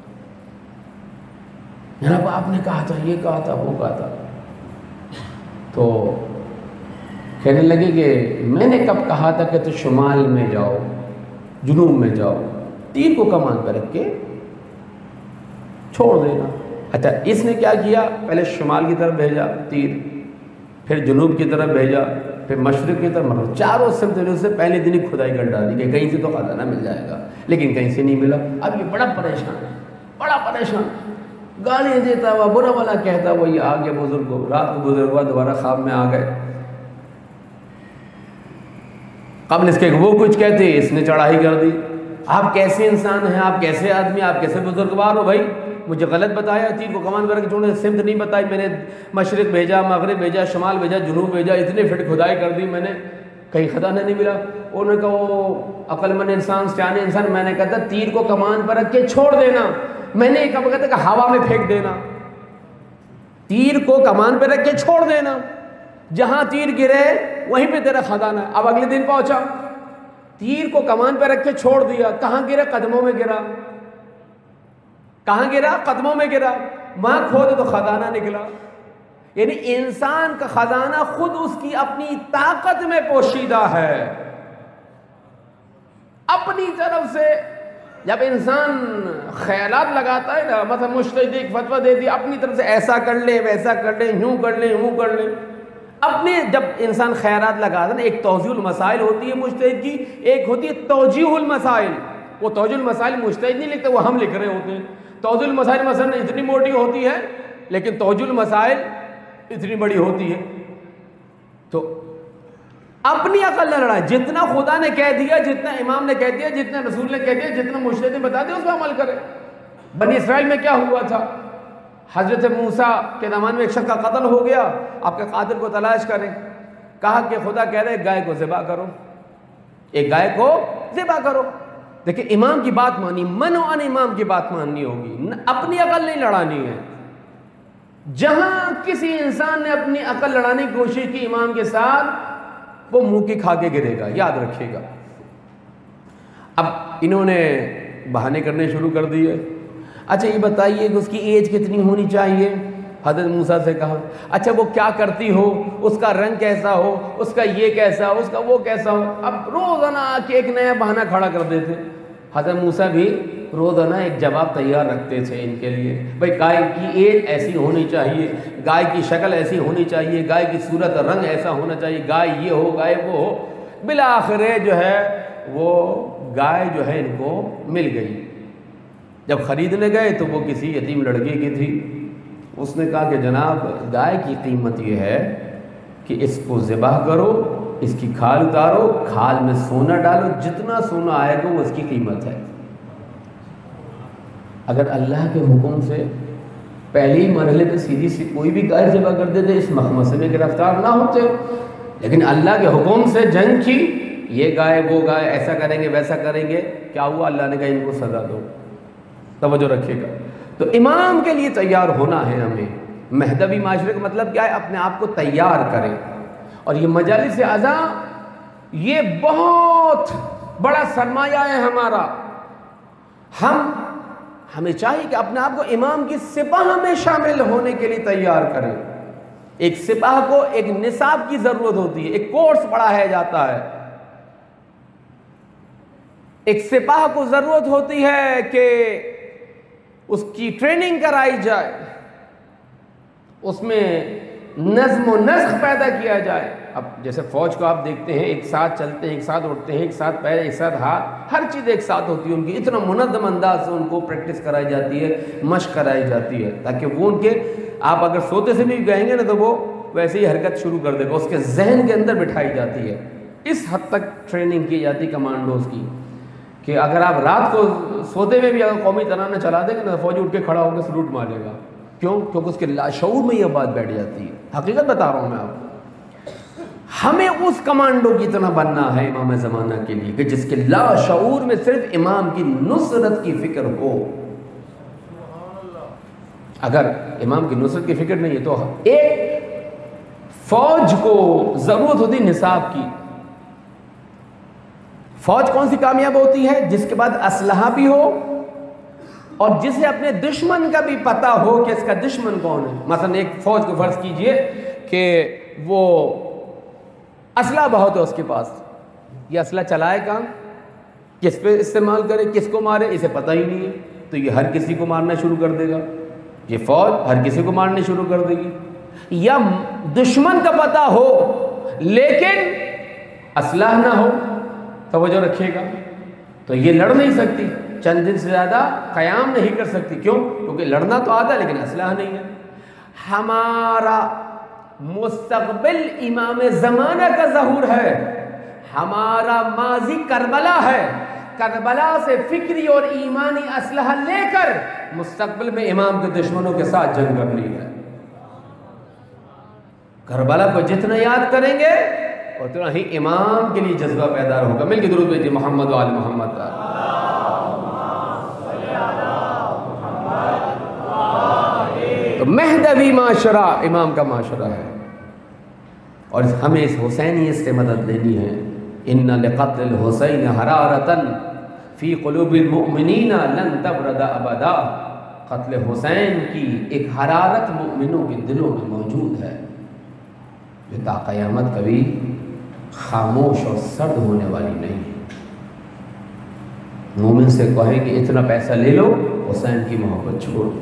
جناب آپ نے کہا تھا, یہ کہا تھا, وہ کہا تھا. تو کہنے لگے کہ میں نے کب کہا تھا کہ تو شمال میں جاؤ, جنوب میں جاؤ, تیر کو کمان پہ رکھ کے چھوڑ دینا. اچھا اس نے کیا کیا, پہلے شمال کی طرف بھیجا تیر, پھر جنوب کی طرف بھیجا, پھر مشرق کی طرف, چاروں سمت سے پہلے دن ہی کھدائی کر ڈالی کہ کہیں سے تو خزانہ مل جائے گا, لیکن کہیں سے نہیں ملا. اب یہ بڑا پریشان ہے, بڑا پریشان, گالیاں دیتا ہوا, برا والا کہتا ہوا, یہ آ گیا بزرگ کو. رات کو بزرگ ہوا دوبارہ خواب میں آ گئے. قبل اس کے وہ کچھ کہتے, اس نے چڑھائی کر دی. آپ کیسے انسان ہیں, آپ کیسے آدمی, آپ کیسے بزرگوار ہو بھائی, مجھے غلط بتایا, تیر کو کمان پر کے چھوڑنے, سمت نہیں بتائی, میں نے مشرق بھیجا, مغرب بھیجا, شمال بھیجا, جنوب بھیجا, اتنے فٹ کھدائی کر دی میں نے, کہیں خزانہ نہیں ملا. انہوں نے کہا وہ عقل مند انسان, سیانے انسان, میں نے کہا تھا تیر کو کمان پر رکھ کے چھوڑ دینا, میں نے کب کہتا کہ ہوا میں پھینک دینا. تیر کو کمان پہ رکھ کے چھوڑ دینا, جہاں تیر گرے وہیں پہ تیرا خزانہ ہے. اب اگلے دن پہنچا, تیر کو کمان پہ رکھ کے چھوڑ دیا, کہاں گرا, قدموں میں گرا. کہاں گرا, قدموں میں گرا, وہاں کھودے تو خزانہ نکلا. یعنی انسان کا خزانہ خود اس کی اپنی طاقت میں پوشیدہ ہے. اپنی طرف سے جب انسان خیالات لگاتا ہے نا, مثلا مجتہد ایک فتویٰ دے دیا, اپنی طرف سے ایسا کر لے, ویسا کر لے, یوں کر لے, یوں کر لے, اپنے جب انسان خیالات لگاتا ہے نا, ایک توضیح المسائل ہوتی ہے مجتہد کی, ایک ہوتی ہے توجیح المسائل. وہ توجیح المسائل مجتہد نہیں لکھتے, وہ ہم لکھ رہے ہوتے ہیں. توجیح المسائل مثلا اتنی موٹی ہوتی ہے, لیکن توجیح المسائل اتنی بڑی ہوتی ہے. تو اپنی عقل نہ لڑائیں, جتنا خدا نے کہہ دیا, جتنا امام نے کہہ دیا, جتنا رسول نے کہہ دیا, جتنا مجتہد نے بتا دیا, اس پہ عمل کرے. بنی اسرائیل میں کیا ہوا تھا, حضرت موسیٰ کے زمانے میں ایک شخص کا قتل ہو گیا, آپ کے قاتل کو تلاش کریں. کہا کہ خدا کہہ رہے گائے کو ذبح کرو, ایک گائے کو ذبح کرو. دیکھیں امام کی بات مانی, منوعاً امام کی بات ماننی ہوگی, اپنی عقل نہیں لڑانی ہے. جہاں کسی انسان نے اپنی عقل لڑانے کی کوشش کی امام کے ساتھ, وہ منہ کی کھا کے گرے گا, یاد رکھیے گا. اب انہوں نے بہانے کرنے شروع کر دیے. اچھا یہ بتائیے کہ اس کی ایج کتنی ہونی چاہیے, حضرت موسیٰ سے کہا. اچھا وہ کیا کرتی ہو, اس کا رنگ کیسا ہو, اس کا یہ کیسا, اس کا وہ کیسا ہو. اب روزانہ آ کے ایک نیا بہانہ کھڑا کر دیتے. حضرت موسیٰ بھی روزانہ ایک جواب تیار رکھتے تھے ان کے لیے. بھائی گائے کی ایج ایسی ہونی چاہیے, گائے کی شکل ایسی ہونی چاہیے, گائے کی صورت رنگ ایسا ہونا چاہیے, گائے یہ ہو, گائے وہ ہو. بالآخر جو ہے وہ گائے جو ہے ان کو مل گئی. جب خریدنے گئے تو وہ کسی یتیم لڑکے کی تھی. اس نے کہا کہ جناب گائے کی قیمت یہ ہے کہ اس کو ذبح کرو, اس کی کھال اتارو, کھال میں سونا ڈالو, جتنا سونا آئے گا وہ اس کی قیمت ہے. اگر اللہ کے حکم سے پہلے ہی مرحلے پہ سیدھی سی کوئی بھی گائے ذبح کر دیتے, اس مخمصے میں گرفتار نہ ہوتے. لیکن اللہ کے حکم سے جنگ کی, یہ گائے وہ گائے, ایسا کریں گے ویسا کریں گے. کیا ہوا, اللہ نے کہا ان کو سزا دو. توجہ رکھیے گا. تو امام کے لیے تیار ہونا ہے ہمیں. مہدوی معاشرے کا مطلب کیا ہے, اپنے آپ کو تیار کریں. اور یہ مجالس اعضا یہ بہت بڑا سرمایہ ہے ہمارا. ہمیں چاہیے کہ اپنے آپ کو امام کی سپاہ میں شامل ہونے کے لیے تیار کریں. ایک سپاہ کو ایک نصاب کی ضرورت ہوتی ہے, ایک کورس پڑھایا جاتا ہے. ایک سپاہ کو ضرورت ہوتی ہے کہ اس کی ٹریننگ کرائی جائے, اس میں نظم و نسق پیدا کیا جائے. اب جیسے فوج کو آپ دیکھتے ہیں، ایک ساتھ چلتے ہیں، ایک ساتھ اٹھتے ہیں، ایک ساتھ پیر، ایک ساتھ ہاتھ، ہر چیز ایک ساتھ ہوتی ہے ان کی، اتنا منظم انداز سے ان کو پریکٹس کرائی جاتی ہے، مشق کرائی جاتی ہے، تاکہ وہ ان کے، آپ اگر سوتے سے بھی کہیں گے نا تو وہ ویسے ہی حرکت شروع کر دے گا، اس کے ذہن کے اندر بٹھائی جاتی ہے۔ اس حد تک ٹریننگ کی جاتی ہے کمانڈوز کی کہ اگر آپ رات کو سوتے میں بھی اگر قومی ترانہ چلا دیں گے نا، فوجی اٹھ کے کھڑا ہو کے سلوٹ مارے گا۔ کیوں؟ کیونکہ اس کے لاشعور میں یہ بات بیٹھ جاتی ہے۔ حقیقت بتا رہا ہوں میں آپ کو، ہمیں اس کمانڈو کی طرح بننا ہے امام زمانہ کے لیے کہ جس کے لاشعور میں صرف امام کی نصرت کی فکر ہو۔ اگر امام کی نصرت کی فکر نہیں ہے تو ایک فوج کو ضرورت ہوتی نصاب کی۔ فوج کون سی کامیاب ہوتی ہے؟ جس کے بعد اسلحہ بھی ہو اور جسے اپنے دشمن کا بھی پتہ ہو کہ اس کا دشمن کون ہے۔ مثلا ایک فوج کو فرض کیجئے کہ وہ اسلحہ بہت ہے اس کے پاس، یہ اسلحہ چلائے کہاں، کس پہ استعمال کرے، کس کو مارے، اسے پتہ ہی نہیں ہے، تو یہ ہر کسی کو مارنا شروع کر دے گا، یہ فوج ہر کسی کو مارنے شروع کر دے گی۔ یا دشمن کا پتہ ہو لیکن اسلحہ نہ ہو، توجہ رکھیے گا، تو یہ لڑ نہیں سکتی، چند دن سے زیادہ قیام نہیں کر سکتی۔ کیوں؟ کیونکہ لڑنا تو آتا ہے لیکن اسلحہ نہیں ہے۔ ہمارا مستقبل امام زمانہ کا ظہور ہے، ہمارا ماضی کربلا ہے، کربلا سے فکری اور ایمانی اسلحہ لے کر مستقبل میں امام کے دشمنوں کے ساتھ جنگ کرنی ہے۔ کربلا کو جتنا یاد کریں گے اتنا ہی امام کے لیے جذبہ پیدا ہوگا۔ مل کے درود بھیجیے محمد و آل محمد۔ تو مہدوی معاشرہ امام کا معاشرہ ہے، اور ہمیں اس حسینیت سے مدد لینی ہے۔ ان لقتل الحسین حرارتا فی قلوب المؤمنین لن تبرد ابدا۔ قتل حسین کی ایک حرارت مومنوں کے دلوں میں موجود ہے جو تا قیامت کبھی خاموش اور سرد ہونے والی نہیں ہے۔ مومن سے کہیں کہ اتنا پیسہ لے لو، حسین کی محبت چھوڑ دو،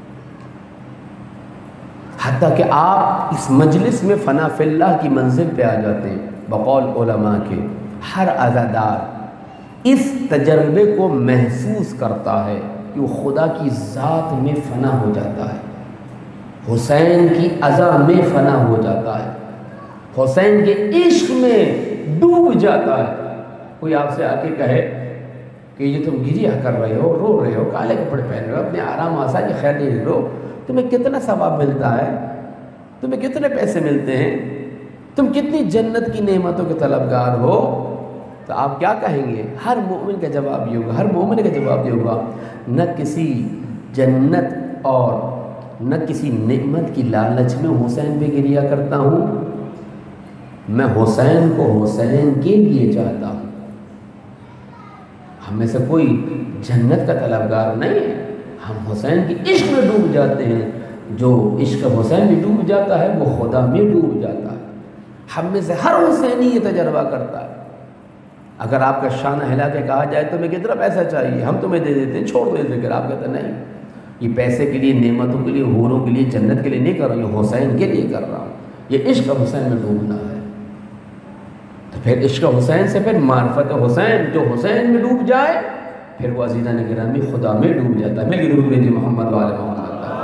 حتیٰ کہ آپ اس مجلس میں فنا فی اللہ کی منزل پہ آ جاتے ہیں۔ بقول علماء کے ہر عزادار اس تجربے کو محسوس کرتا ہے کہ وہ خدا کی ذات میں فنا ہو جاتا ہے، حسین کی عزا میں فنا ہو جاتا ہے، حسین کے عشق میں ڈوب جاتا ہے۔ کوئی آپ سے آ کے کہے کہ یہ تم گریہ کر رہے ہو، رو رہے ہو، کالے کپڑے پہن رہے ہو، اپنے آرام آسا کی خیر نہیں رہو، تمہیں کتنا ثواب ملتا ہے، تمہیں کتنے پیسے ملتے ہیں، تم کتنی جنت کی نعمتوں کے طلبگار ہو، تو آپ کیا کہیں گے؟ ہر مومن کا جواب یہ ہوگا، ہر مومن کا جواب یہ ہوگا، نہ کسی جنت اور نہ کسی نعمت کی لالچ میں حسین پہ گریہ کرتا ہوں، میں حسین کو حسین کے لیے چاہتا ہوں۔ ہم میں سے کوئی جنت کا طلبگار نہیں ہے، ہم حسین کی عشق میں ڈوب جاتے ہیں۔ جو عشق حسین میں ڈوب جاتا ہے وہ خدا میں ڈوب جاتا ہے۔ ہم میں سے ہر حسینی یہ تجربہ کرتا ہے۔ اگر آپ کا شانہ ہلا کے کہا جائے تمہیں کتنا پیسہ چاہیے، ہم تمہیں دے دیتے ہیں، چھوڑ دو یہ ذکر، آپ کہتے ہیں نہیں، یہ پیسے کے لیے، نعمتوں کے لیے، حوروں کے لیے، جنت کے لیے نہیں کر رہا ہوں، یہ حسین کے لیے کر رہا ہوں، یہ عشق حسین میں ڈوبنا ہے۔ تو پھر عشق حسین سے پھر معرفت حسین، جو حسین میں ڈوب جائے پھر وہ عزیزان گرامی خدا میں ڈوب جاتا ہے۔ مل کے درود بھیجیے محمد و آل محمد۔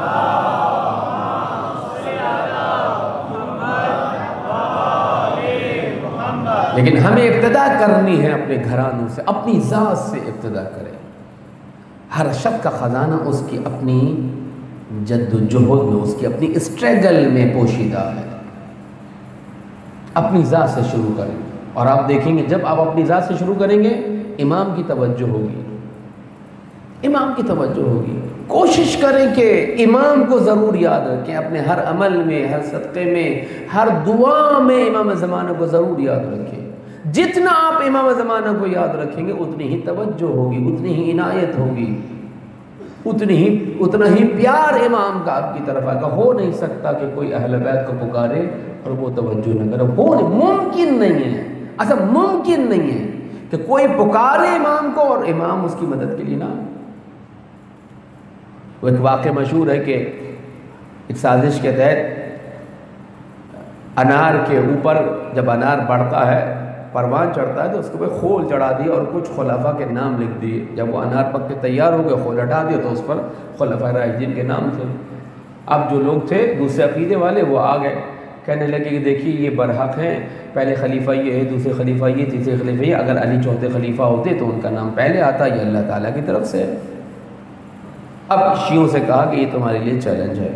لیکن ہمیں ابتدا کرنی ہے اپنے گھرانوں سے، اپنی ذات سے ابتدا کریں۔ ہر شخص کا خزانہ اس کی اپنی جد و جہد میں، اس کی اپنی اسٹرگل میں پوشیدہ ہے۔ اپنی ذات سے شروع کریں، اور آپ دیکھیں گے جب آپ اپنی ذات سے شروع کریں گے امام کی توجہ ہوگی، امام کی توجہ ہوگی۔ کوشش کریں کہ امام کو ضرور یاد رکھیں، اپنے ہر عمل میں، ہر صدقے میں، ہر دعا میں امام زمانہ کو ضرور یاد رکھیں۔ جتنا آپ امام زمانہ کو یاد رکھیں گے اتنی ہی توجہ ہوگی، اتنی ہی عنایت ہوگی، اتنا ہی پیار امام کا آپ کی طرف آئے گا۔ ہو نہیں سکتا کہ کوئی اہل بیت کو پکارے اور وہ توجہ نہ کرے، ممکن نہیں ہے، ایسا ممکن نہیں ہے کہ کوئی پکارے امام کو اور امام اس کی مدد کے لیے نہ۔ وہ ایک واقعہ مشہور ہے کہ ایک سازش کے تحت انار کے اوپر جب انار بڑھتا ہے، پروان چڑھتا ہے، تو اس کے اوپر خول چڑھا دیا اور کچھ خلفاء کے نام لکھ دیے۔ جب وہ انار پک کے تیار ہو گئے، خول ہٹا دیا تو اس پر خلفاء راشدین کے نام تھے۔ اب جو لوگ تھے دوسرے عقیدے والے وہ آ گئے، کہنے لگے کہ دیکھیے یہ برحق ہیں، پہلے خلیفہ یہ ہے، دوسرے خلیفہ یہ، تیسرے خلیفہ یہ، اگر علی چوتھے خلیفہ ہوتے تو ان کا نام پہلے آتا، یہ اللہ تعالیٰ کی طرف سے ہے۔ اب شیعوں سے کہا کہ یہ تمہارے لیے چیلنج ہے۔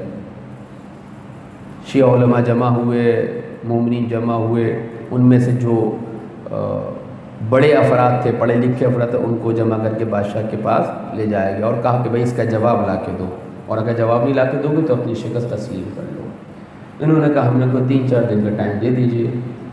شیعہ علماء جمع ہوئے، مومنین جمع ہوئے، ان میں سے جو بڑے افراد تھے، پڑھے لکھے افراد تھے، ان کو جمع کر کے بادشاہ کے پاس لے جایا گیا اور کہا کہ بھئی اس کا جواب لا کے دو، اور اگر جواب نہیں لا کے دو گے تو اپنی شکست تسلیم کر لو۔ انہوں نے کہا ہم نے کو 3-4 دن کا ٹائم دے دیجئے۔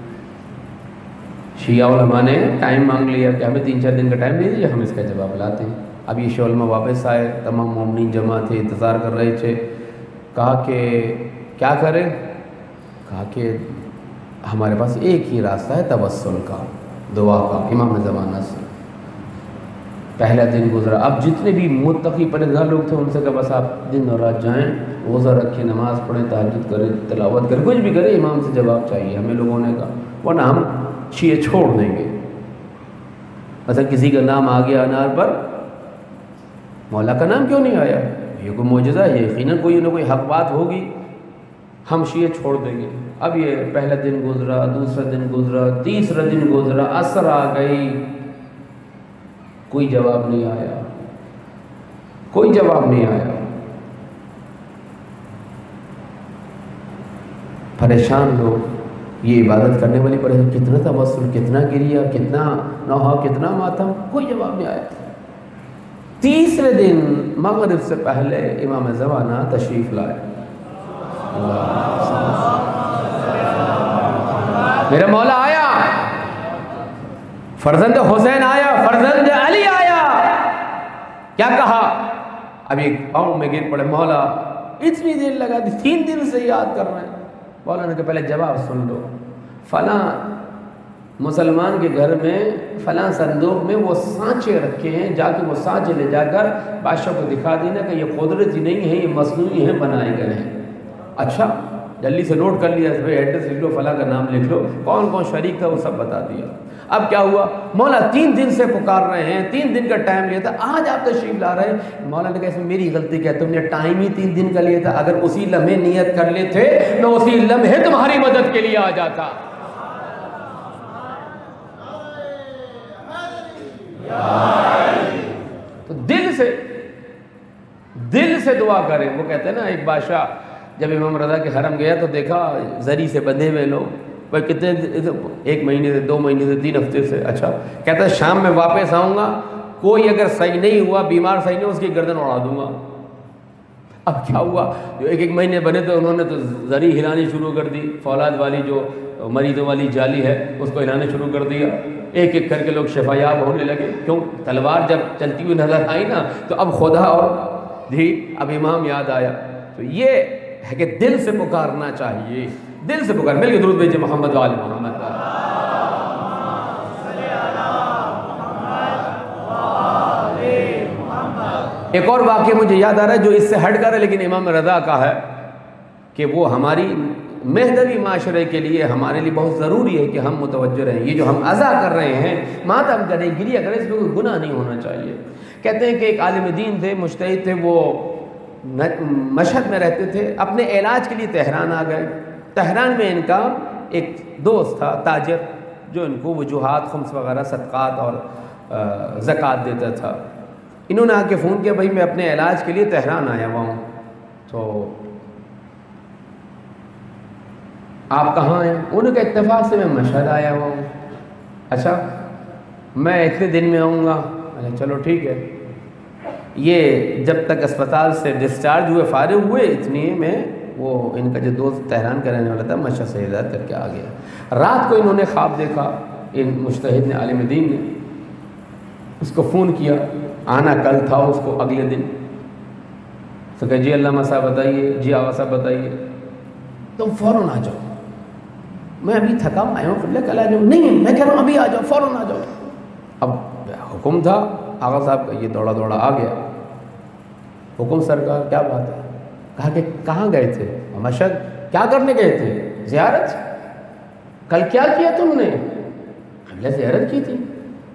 شیعہ علماء نے ٹائم مانگ لیا کہ ہمیں 3-4 دن کا ٹائم دے دیجئے، ہم اس کا جواب لاتے ہیں۔ اب یہ شیعہ علماء واپس آئے، تمام مومنین جمع تھے، انتظار کر رہے تھے۔ کہا کہ کیا کریں؟ کہا کہ ہمارے پاس ایک ہی راستہ ہے، توسل کا، دعا کا، امام زمانہ سے۔ پہلا دن گزرا، اب جتنے بھی متقی پرہیزگار لوگ تھے ان سے کہا بس آپ دن اور رات جائیں، روزہ رکھیں، نماز پڑھیں، تہجد کریں، تلاوت کریں، کچھ بھی کریں، امام سے جواب چاہیے ہمیں لوگوں نے کہا، ورنہ ہم شیعہ چھوڑ دیں گے۔ مثلا کسی کا نام آ گیا انار پر، مولا کا نام کیوں نہیں آیا؟ یہ کوئی معجزہ ہے، یہ یقیناً کوئی نہ کوئی حق بات ہوگی، ہم شیعہ چھوڑ دیں گے۔ اب یہ پہلا دن گزرا، دوسرا دن گزرا، تیسرا دن گزرا، عصر آ گئی، کوئی جواب نہیں آیا، کوئی جواب نہیں آیا۔ پریشان لوگ، یہ عبادت کرنے والے پریشان، کتنا توسل، کتنا گریہ، کتنا نوحہ، کتنا ماتم، کوئی جواب نہیں آیا۔ تیسرے دن مغرب سے پہلے امام زمانہ تشریف لائے۔ میرا مولا آیا، فرزند حسین آیا، فرزند علی آیا۔ کیا کہا؟ اب ایک پاؤں میں گر پڑے، مولا اتنی دیر لگا دی، 3 دن سے یاد کر رہے ہیں۔ مولا نے کہا پہلے جواب سن لو، فلاں مسلمان کے گھر میں فلاں صندوق میں وہ سانچے رکھے ہیں، جا کے وہ سانچے لے جا کر بادشاہ کو دکھا دینا کہ یہ قدرتی نہیں ہے، یہ مصنوعی ہیں، بنائے گئے ہیں۔ اچھا، جلدی سے نوٹ کر لیا، بھائی ایڈریس لکھ لو، فلاں کا نام لکھ لو، کون کون شریک تھا وہ سب بتا دیا۔ اب کیا ہوا؟ مولا 3 دن سے پکار رہے ہیں، 3 دن کا ٹائم لیا تھا، آج آپ تشریف لا رہے ہیں۔ مولا نے کہا اس میں میری غلطی کیا، تم نے ٹائم ہی 3 دن کا لیا تھا، اگر اسی لمحے نیت کر لیتے میں اسی لمحے تمہاری مدد کے لیے آ جاتا۔ تو دل سے دعا کریں۔ وہ کہتے ہیں نا، ایک بادشاہ جب امام رضا کے حرم گیا تو دیکھا زری سے بندھے ہوئے لوگ، بھائی کتنے، 1 مہینے سے، 2 مہینے سے، 3 ہفتے سے۔ اچھا، کہتا ہے شام میں واپس آؤں گا، کوئی اگر صحیح نہیں ہوا، بیمار صحیح نہیں ہوا، اس کی گردن اڑا دوں گا۔ اب کیا ہوا؟ جو 1 مہینے بنے تو انہوں نے تو زری ہلانی شروع کر دی، فولاد والی جو مریضوں والی جالی ہے اس کو ہلانا شروع کر دیا، ایک کر کے لوگ شفا یاب ہونے لگے۔ کیوں؟ تلوار جب چلتی ہوئی نظر آئی نا تو اب خدا اور بھی اب امام یاد آیا۔ تو یہ ہے کہ دل سے پکارنا چاہیے، دل سے پکار۔ مل کے درود بھیجئے محمد وآل محمد۔ ایک اور واقعہ مجھے یاد آ رہا ہے جو اس سے ہٹ کر ہے لیکن امام رضا کا ہے، کہ وہ ہماری مہدوی معاشرے کے لیے، ہمارے لیے بہت ضروری ہے کہ ہم متوجہ رہیں۔ یہ جو ہم عزا کر رہے ہیں، ماتم کریں، گریہ کریں، اس میں کوئی گناہ نہیں ہونا چاہیے۔ کہتے ہیں کہ ایک عالم دین تھے، مجتہد تھے، وہ مشہد میں رہتے تھے، اپنے علاج کے لیے تہران آ گئے۔ تہران میں ان کا ایک دوست تھا تاجر، جو ان کو وجوہات، خمس وغیرہ، صدقات اور زکوٰۃ دیتا تھا۔ انہوں نے آ کے فون کیا، بھائی میں اپنے علاج کے لیے تہران آیا ہوا ہوں، تو آپ کہاں ہیں؟ انہوں نے کہا اتفاق سے میں مشہد آیا ہوا ہوں۔ اچھا، میں اتنے دن میں آؤں گا۔ چلو ٹھیک ہے۔ یہ جب تک اسپتال سے ڈسچارج ہوئے، فارغ ہوئے، اتنی میں وہ ان کا جو دوست تہران کا رہنے والا تھا مشہد سے ہدایت کر کے آ گیا۔ رات کو انہوں نے خواب دیکھا، ان مجتہد نے، عالم دین نے، اس کو فون کیا، آنا کل تھا اس کو اگلے دن، تو کہا جی علامہ صاحب بتائیے، جی آغا صاحب بتائیے، تم فوراً آ جاؤ، میں ابھی تھکا آیا ہوں، پھر کل آ جاؤ۔ نہیں، میں کہہ رہا ہوں ابھی آ جاؤ، فوراً آ جاؤ۔ اب حکم تھا آغا صاحب کا، یہ دوڑا دوڑا آ گیا۔ حکم سرکار، کیا بات ہے؟ کہا کہ کہاں گئے تھے؟ مشہد۔ کیا کرنے گئے تھے؟ زیارت۔ کل کیا کیا تم نے؟ قبلہ زیارت کی تھی۔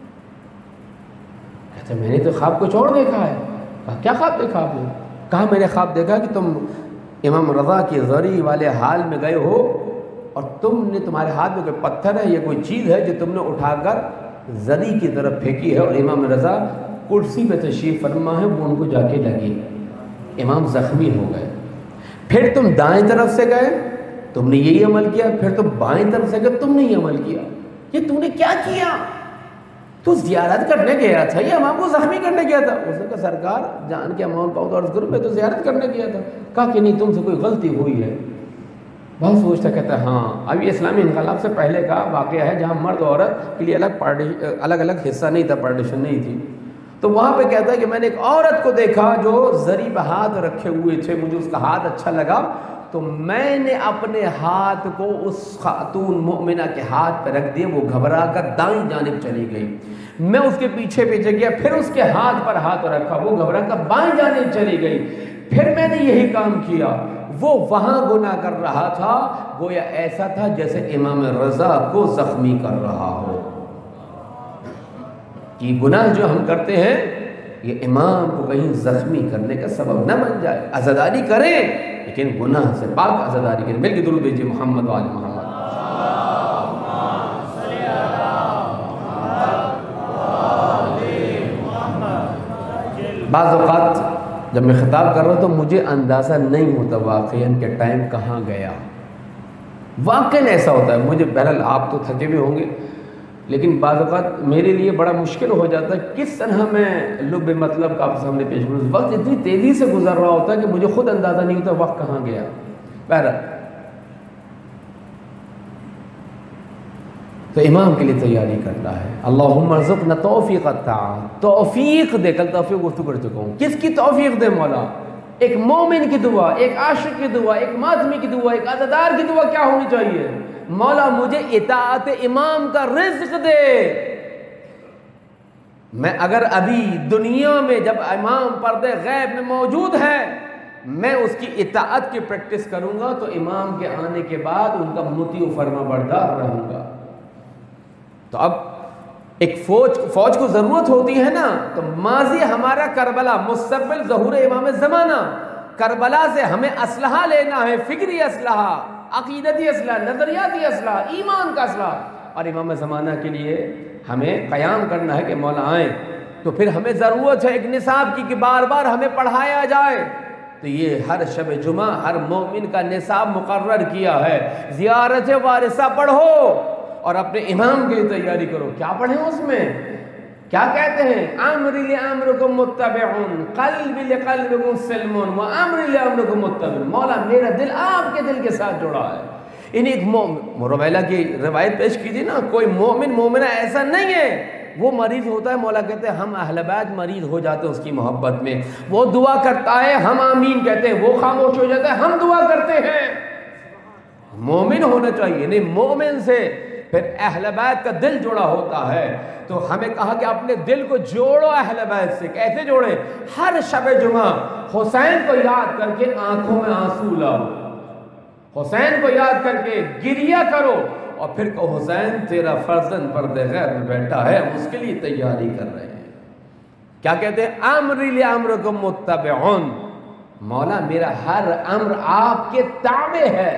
کہتے میں نے تو خواب کچھ اور دیکھا ہے۔ کہا کیا خواب دیکھا آپ نے؟ کہا میں نے خواب دیکھا کہ تم امام رضا کی زری والے حال میں گئے ہو اور تم نے تمہارے ہاتھ میں کوئی پتھر ہے یا کوئی چیز ہے جو تم نے اٹھا کر زری کی طرف پھینکی ہے، اور امام رضا کرسی پہ تشریف فرما ہے، وہ ان کو جا کے لگی، امام زخمی ہو گئے۔ پھر تم دائیں طرف سے گئے، تم نے یہی عمل کیا، پھر تم بائیں طرف سے گئے، تم نے یہ عمل کیا۔ یہ تو نے کیا کیا؟ تو زیارت کرنے گیا تھا، یہ امام کو زخمی کرنے گیا تھا؟ اس نے کہا سرکار جان کے امام پاؤں تو عرض کروں، میں تو زیارت کرنے گیا تھا۔ کہا کہ نہیں، تم سے کوئی غلطی ہوئی ہے۔ بہت سوچتا، کہتا ہے ہاں، اب یہ اسلامی انقلاب سے پہلے کا واقعہ ہے جہاں مرد اور عورت کے لیے الگ الگ حصہ نہیں تھا، پارٹیشن نہیں تھی۔ تو وہاں پہ کہتا ہے کہ میں نے ایک عورت کو دیکھا جو زری پہ ہاتھ رکھے ہوئے تھے، مجھے اس کا ہاتھ اچھا لگا تو میں نے اپنے ہاتھ کو اس خاتون مومنہ کے ہاتھ پہ رکھ دیا، وہ گھبرا کر دائیں جانب چلی گئی، میں اس کے پیچھے پیچھے گیا، پھر اس کے ہاتھ پر ہاتھ رکھا، وہ گھبرا کر بائیں جانب چلی گئی، پھر میں نے یہی کام کیا۔ وہ وہاں گناہ کر رہا تھا، گویا ایسا تھا جیسے امام رضا کو زخمی کر رہا ہو۔ یہ گناہ جو ہم کرتے ہیں یہ امام کو کہیں زخمی کرنے کا سبب نہ بن جائے۔ عزاداری کریں لیکن گناہ سے پاک عزاداری کریں۔ مل کے درود بھیجیے محمد و آل محمد۔ بعض اوقات جب میں خطاب کر رہا ہوں تو مجھے اندازہ نہیں ہوتا واقعاً کہ ٹائم کہاں گیا۔ واقعاً ایسا ہوتا ہے مجھے، بہرحال آپ تو تھکے ہوئے ہوں گے، لیکن بعض اوقات میرے لیے بڑا مشکل ہو جاتا ہے کس طرح میں لب مطلب کا آپ سامنے پیش کروں۔ وقت اتنی تیزی سے گزر رہا ہوتا ہے کہ مجھے خود اندازہ نہیں ہوتا وقت کہاں گیا۔ بہرحال تو امام کے لیے تیاری کرنا ہے۔ اللہم ارزقنا توفیق الطاعات، توفیق دے، کل توفیق گفتگو کر چکا ہوں، کس کی توفیق دے مولا؟ ایک مومن کی دعا، ایک عاشق کی دعا، ایک ماتمی کی دعا، ایک عزادار کی دعا کیا ہونی چاہیے؟ مولا مجھے اطاعت امام کا رزق دے۔ میں اگر ابھی دنیا میں جب امام پردے غیب میں موجود ہے میں اس کی اطاعت کی پریکٹس کروں گا تو امام کے آنے کے بعد ان کا مطیع و فرما بردار رہوں گا۔ تو اب ایک فوج کو ضرورت ہوتی ہے نا، تو ماضی ہمارا کربلا، مستقبل ظہور امام زمانہ۔ کربلا سے ہمیں اسلحہ لینا ہے، فکری اسلحہ، عقیدتی اسلحہ، نظریاتی اسلحہ، ایمان کا اسلحہ، اور امام زمانہ کے لیے ہمیں قیام کرنا ہے کہ مولا آئیں۔ تو پھر ہمیں ضرورت ہے ایک نصاب کی کہ بار بار ہمیں پڑھایا جائے۔ تو یہ ہر شب جمعہ ہر مومن کا نصاب مقرر کیا ہے، زیارت وارثہ پڑھو اور اپنے امام کے لیے تیاری کرو۔ کیا پڑھیں اس میں؟ کیا کہتے ہیں؟ امری لامرکم متبعون، قلبی لقلبکم سلمون، وامری لامرکم متبعون۔ مولا میرا دل آپ کے دل کے ساتھ جڑا ہے۔ انہیں ایک مرویلا کی روایت پیش کی تھی نا، کوئی مومن مومنہ ایسا نہیں ہے، وہ مریض ہوتا ہے، مولا کہتے ہیں ہم اہل بیت مریض ہو جاتے ہیں اس کی محبت میں، وہ دعا کرتا ہے ہم آمین کہتے ہیں، وہ خاموش ہو جاتا ہے ہم دعا کرتے ہیں۔ مومن ہونا چاہیے، نہیں مومن سے پھر اہل بیت کا دل جڑا ہوتا ہے۔ تو ہمیں کہا کہ اپنے دل کو جوڑو اہل بیت سے۔ کیسے جوڑیں؟ ہر شب جمعہ حسین کو یاد کر کے آنکھوں میں آنسو لاؤ، حسین کو یاد کر کے گریہ کرو، اور پھر کہو حسین تیرا فرزند پردے غیب میں بیٹھا ہے، ہم اس کے لیے تیاری کر رہے ہیں۔ کیا کہتے ہیں؟ امری لامرکم متبعون، مولا میرا ہر امر آپ کے تابع ہے۔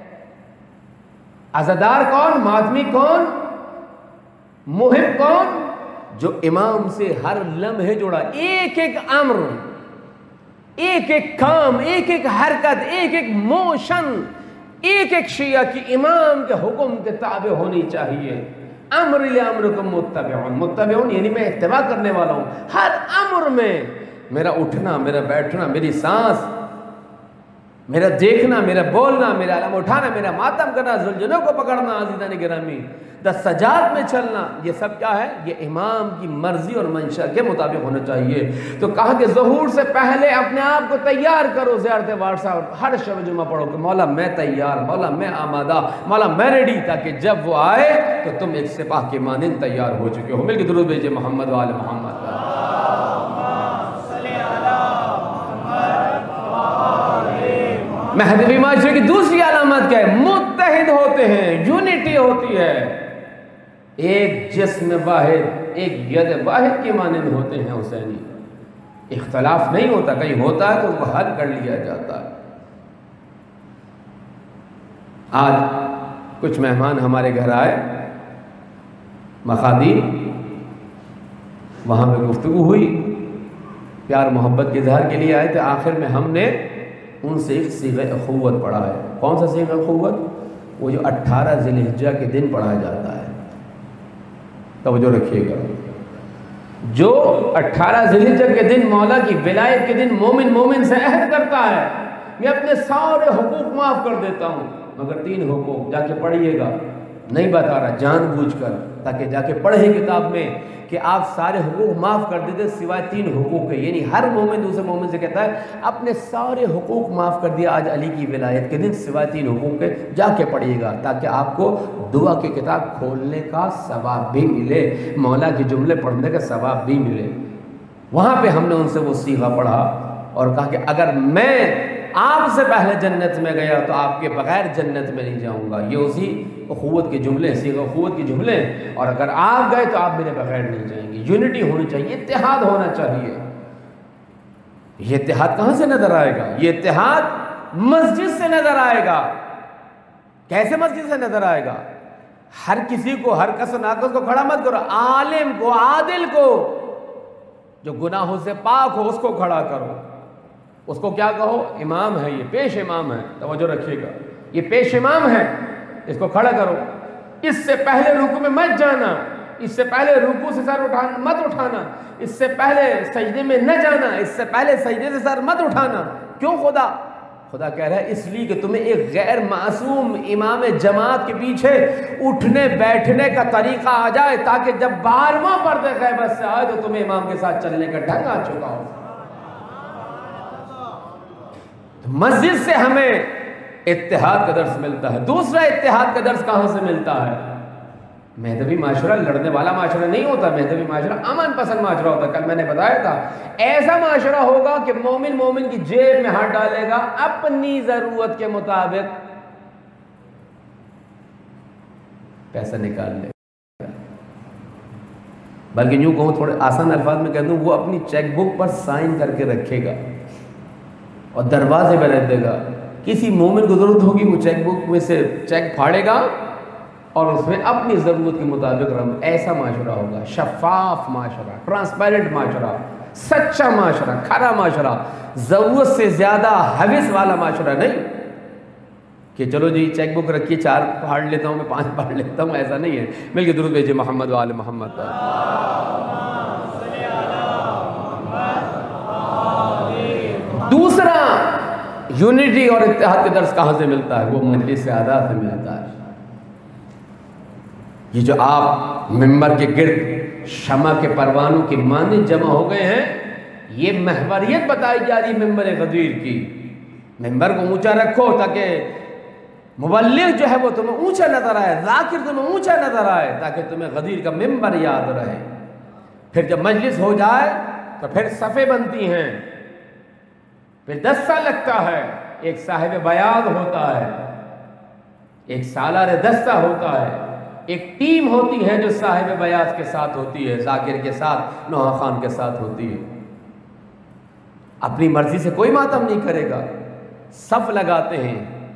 عزادار کون؟ ماتمی کون؟ محب کون؟ جو امام سے ہر لمحے جڑا، ایک ایک امر، ایک ایک کام، ایک ایک حرکت، ایک ایک موشن، ایک ایک شیعہ کی امام کے حکم کے تابع ہونی چاہیے۔ امر لامرکم متبعون، متبعون یعنی میں اتباع کرنے والا ہوں ہر امر میں، میرا اٹھنا، میرا بیٹھنا، میری سانس، میرا دیکھنا، میرا بولنا، میرا علم اٹھانا، میرا ماتم کرنا، زلجنوں کو پکڑنا، عزیزان گرامی، سجاد میں چلنا، یہ سب کیا ہے؟ یہ امام کی مرضی اور منشا کے مطابق ہونا چاہیے۔ تو کہا کہ ظہور سے پہلے اپنے آپ کو تیار کرو، زیارت وارثہ ہر شب جمعہ پڑھو کہ مولا میں تیار، مولا میں آمادہ، مولا میں ریڈی، تاکہ جب وہ آئے تو تم ایک سپاہ کے مانند تیار ہو چکے ہو۔ مل کے درود بھیجئے محمد و آل محمد۔ مہدی معاشرے کی دوسری علامت کیا ہے؟ متحد ہوتے ہیں، یونٹی ہوتی ہے، ایک جسم واحد، ایک ید واحد کے مانند ہوتے ہیں حسینی، اختلاف نہیں ہوتا، کہیں ہوتا ہے تو وہ حل کر لیا جاتا ہے۔ آج کچھ مہمان ہمارے گھر آئے، مخادیم، وہاں پہ گفتگو ہوئی، پیار محبت کے اظہار کے لیے آئے تھے۔ آخر میں ہم نے ان سے ایک صیغہ اخوت پڑھا ہے۔ کون سا صیغہ اخوت؟ وہ جو 18 ذی الحجہ کے دن پڑھا جاتا ہے، توجہ رکھیے گا۔ جو 18 ذی الحجہ کے دن مولا کی ولایت کے دن مومن سے عہد کرتا ہے، میں اپنے سارے حقوق معاف کر دیتا ہوں، مگر 3 حقوق، جا کے پڑھیے گا، نہیں بتا رہا جان بوجھ کر، تاکہ جا کے پڑھیں کتاب میں کہ آپ سارے حقوق معاف کر دیتے سوائے 3 حقوق کے۔ یعنی ہر مومن دوسرے مومن سے کہتا ہے اپنے سارے حقوق معاف کر دیا آج علی کی ولایت کے دن سوائے 3 حقوق کے، جا کے پڑھیے گا، تاکہ آپ کو دعا کی کتاب کھولنے کا ثواب بھی ملے، مولا کے جملے پڑھنے کا ثواب بھی ملے۔ وہاں پہ ہم نے ان سے وہ صیغہ پڑھا اور کہا کہ اگر میں آپ سے پہلے جنت میں گیا تو آپ کے بغیر جنت میں نہیں جاؤں گا۔ یہ اسی اخوت کے جملے، صیغہ اخوت کے جملے، اور اگر آپ گئے تو آپ میرے بغیر نہیں جائیں گے۔ یونٹی ہونی چاہیے، اتحاد ہونا چاہیے۔ یہ اتحاد کہاں سے نظر آئے گا؟ یہ اتحاد مسجد سے نظر آئے گا۔ کیسے مسجد سے نظر آئے گا؟ ہر کسی کو، ہر کس ناقص کو کھڑا مت کرو، عالم کو، عادل کو، جو گناہوں سے پاک ہو اس کو کھڑا کرو۔ اس کو کیا کہو؟ امام ہے، یہ پیش امام ہے، توجہ رکھیے گا، یہ پیش امام ہے، اس کو کھڑا کرو۔ اس سے پہلے رکوع میں مت جانا، اس سے پہلے رکوع سے سر مت اٹھانا، اس سے پہلے سجدے میں نہ جانا، اس سے پہلے سجدے سے سر مت اٹھانا۔ کیوں؟ خدا کہہ رہا ہے اس لیے کہ تمہیں ایک غیر معصوم امام جماعت کے پیچھے اٹھنے بیٹھنے کا طریقہ آ جائے، تاکہ جب 12واں پردہ غیبت سے آئے تو تمہیں امام کے ساتھ چلنے کا ڈھنگ آ چکا ہو۔ مسجد سے ہمیں اتحاد کا درس ملتا ہے۔ دوسرا اتحاد کا درس کہاں سے ملتا ہے؟ مہدوی معاشرہ لڑنے والا معاشرہ نہیں ہوتا، مہدوی معاشرہ امن پسند معاشرہ ہوتا ہے۔ کل میں نے بتایا تھا، ایسا معاشرہ ہوگا کہ مومن کی جیب میں ہاتھ ڈالے گا، اپنی ضرورت کے مطابق پیسہ نکال لے گا، بلکہ یوں کہوں تھوڑے آسان الفاظ میں کہہ دوں، وہ اپنی چیک بک پر سائن کر کے رکھے گا اور دروازے پہ رکھ دے گا۔ کسی مومن کو ضرورت ہوگی وہ چیک بک میں سے چیک پھاڑے گا اور اس میں اپنی ضرورت کے مطابق ایسا معاشرہ ہوگا، شفاف معاشرہ، ٹرانسپیرنٹ معاشرہ، سچا معاشرہ، کھرا معاشرہ، ضرورت سے زیادہ حوث والا معاشرہ نہیں کہ چلو جی چیک بک رکھیے 4 پھاڑ لیتا ہوں، میں 5 پھاڑ لیتا ہوں، ایسا نہیں ہے۔ مل کے درود بھیجیے محمد و آل محمد۔ دوسرا یونٹی اور اتحاد کا درس کہاں سے ملتا ہے؟ وہ مجلس اعلیٰ سے ملتا ہے۔ یہ جو آپ ممبر کے گرد شمع کے پروانوں کی مانند جمع ہو گئے ہیں، یہ محوریت بتائی جا رہی ممبر غدیر کی۔ ممبر کو اونچا رکھو تاکہ مبلغ جو ہے وہ تمہیں اونچا نظر آئے، ذاکر تمہیں اونچا نظر آئے، تاکہ تمہیں غدیر کا ممبر یاد رہے۔ پھر جب مجلس ہو جائے تو پھر صفیں بنتی ہیں، پھر دستہ لگتا ہے، ایک صاحب بیاض ہوتا ہے، ایک سالار دستہ ہوتا ہے، ایک ٹیم ہوتی ہے جو صاحب بیاض کے ساتھ ہوتی ہے، ذاکر کے ساتھ، نوحہ خان کے ساتھ ہوتی ہے۔ اپنی مرضی سے کوئی ماتم نہیں کرے گا، صف لگاتے ہیں،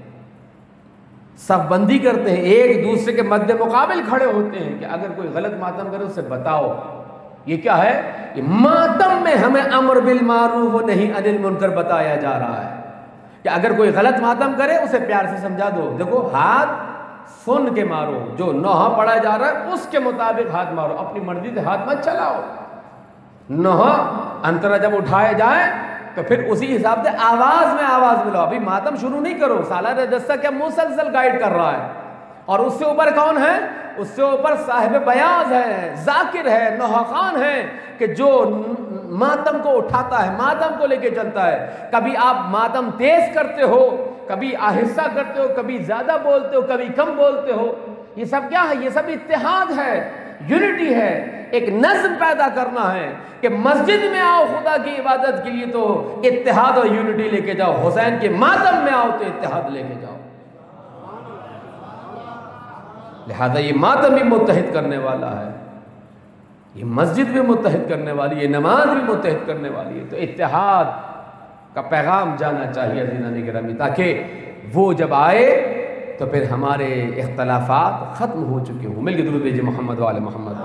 صف بندی کرتے ہیں، ایک دوسرے کے مد مقابل کھڑے ہوتے ہیں کہ اگر کوئی غلط ماتم کرے اسے بتاؤ۔ یہ کیا ہے؟ یہ ماتم میں ہمیں امر بالمعروف و نہی عن المنکر بتایا جا رہا ہے کہ اگر کوئی غلط ماتم کرے اسے پیار سے سمجھا دو، دیکھو ہاتھ سن کے مارو، جو نوحہ پڑھا جا رہا ہے اس کے مطابق ہاتھ مارو، اپنی مرضی سے ہاتھ مت چلاؤ۔ نوحہ انترا جب اٹھائے جائیں تو پھر اسی حساب سے آواز میں آواز ملاؤ، ابھی ماتم شروع نہیں کرو۔ سالار دستہ کیا مسلسل گائیڈ کر رہا ہے، اور اس سے اوپر کون ہے؟ اس سے اوپر صاحب بیاض ہے، ذاکر ہے، نوحہ خان ہے کہ جو ماتم کو اٹھاتا ہے، ماتم کو لے کے چلتا ہے۔ کبھی آپ ماتم تیز کرتے ہو، کبھی آہستہ کرتے ہو، کبھی زیادہ بولتے ہو، کبھی کم بولتے ہو۔ یہ سب کیا ہے؟ یہ سب اتحاد ہے، یونٹی ہے، ایک نظم پیدا کرنا ہے کہ مسجد میں آؤ خدا کی عبادت کے لیے تو اتحاد اور یونٹی لے کے جاؤ، حسین کے ماتم میں آؤ تو اتحاد لے کے جاؤ۔ لہذا یہ ماتم بھی متحد کرنے والا ہے، یہ مسجد بھی متحد کرنے والی ہے، یہ نماز بھی متحد کرنے والی ہے۔ تو اتحاد کا پیغام جانا چاہیے عزیزان گرامی، تاکہ وہ جب آئے تو پھر ہمارے اختلافات ختم ہو چکے ہوں۔ مل کے درود بھیجئے محمد وآل محمد۔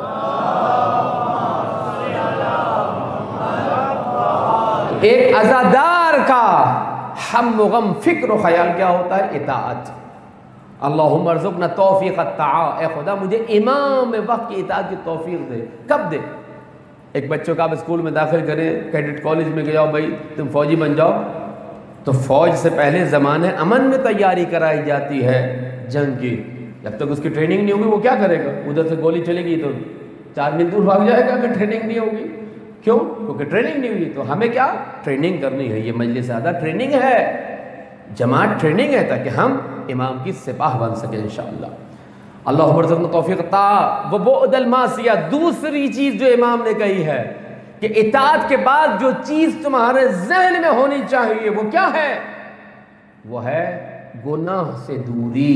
ایک عزادار کا ہم و غم، فکر و خیال کیا ہوتا ہے؟ اطاعت۔ اللہم ارزقنا توفیق الطاعہ، اے خدا مجھے امام وقت کی اطاعت کی توفیق دے۔ کب دے؟ ایک بچوں کا آپ اسکول میں داخل کریں، کیڈٹ کالج میں کہ جاؤ بھائی تم فوجی بن جاؤ، تو فوج سے پہلے زمانہ امن میں تیاری کرائی جاتی ہے جنگ کی۔ جب تک اس کی ٹریننگ نہیں ہوگی وہ کیا کرے گا؟ ادھر سے گولی چلے گی تو 4 میل دور بھاگ جائے گا اگر ٹریننگ نہیں ہوگی۔ کیوں؟ کیونکہ ٹریننگ نہیں ہوئی۔ تو ہمیں کیا ٹریننگ کرنی ہے؟ یہ مجلس اعلیٰ ٹریننگ ہے، جماعت ٹریننگ ہے، تاکہ ہم امام کی سپاہ بن سکیں انشاءاللہ۔ اللہم ارزقنا توفیق الطاعہ وبعد المعصیہ۔ دوسری چیز جو امام نے کہی ہے کہ اطاعت کے بعد جو چیز تمہارے ذہن میں ہونی چاہیے وہ کیا ہے؟ وہ ہے گناہ سے دوری۔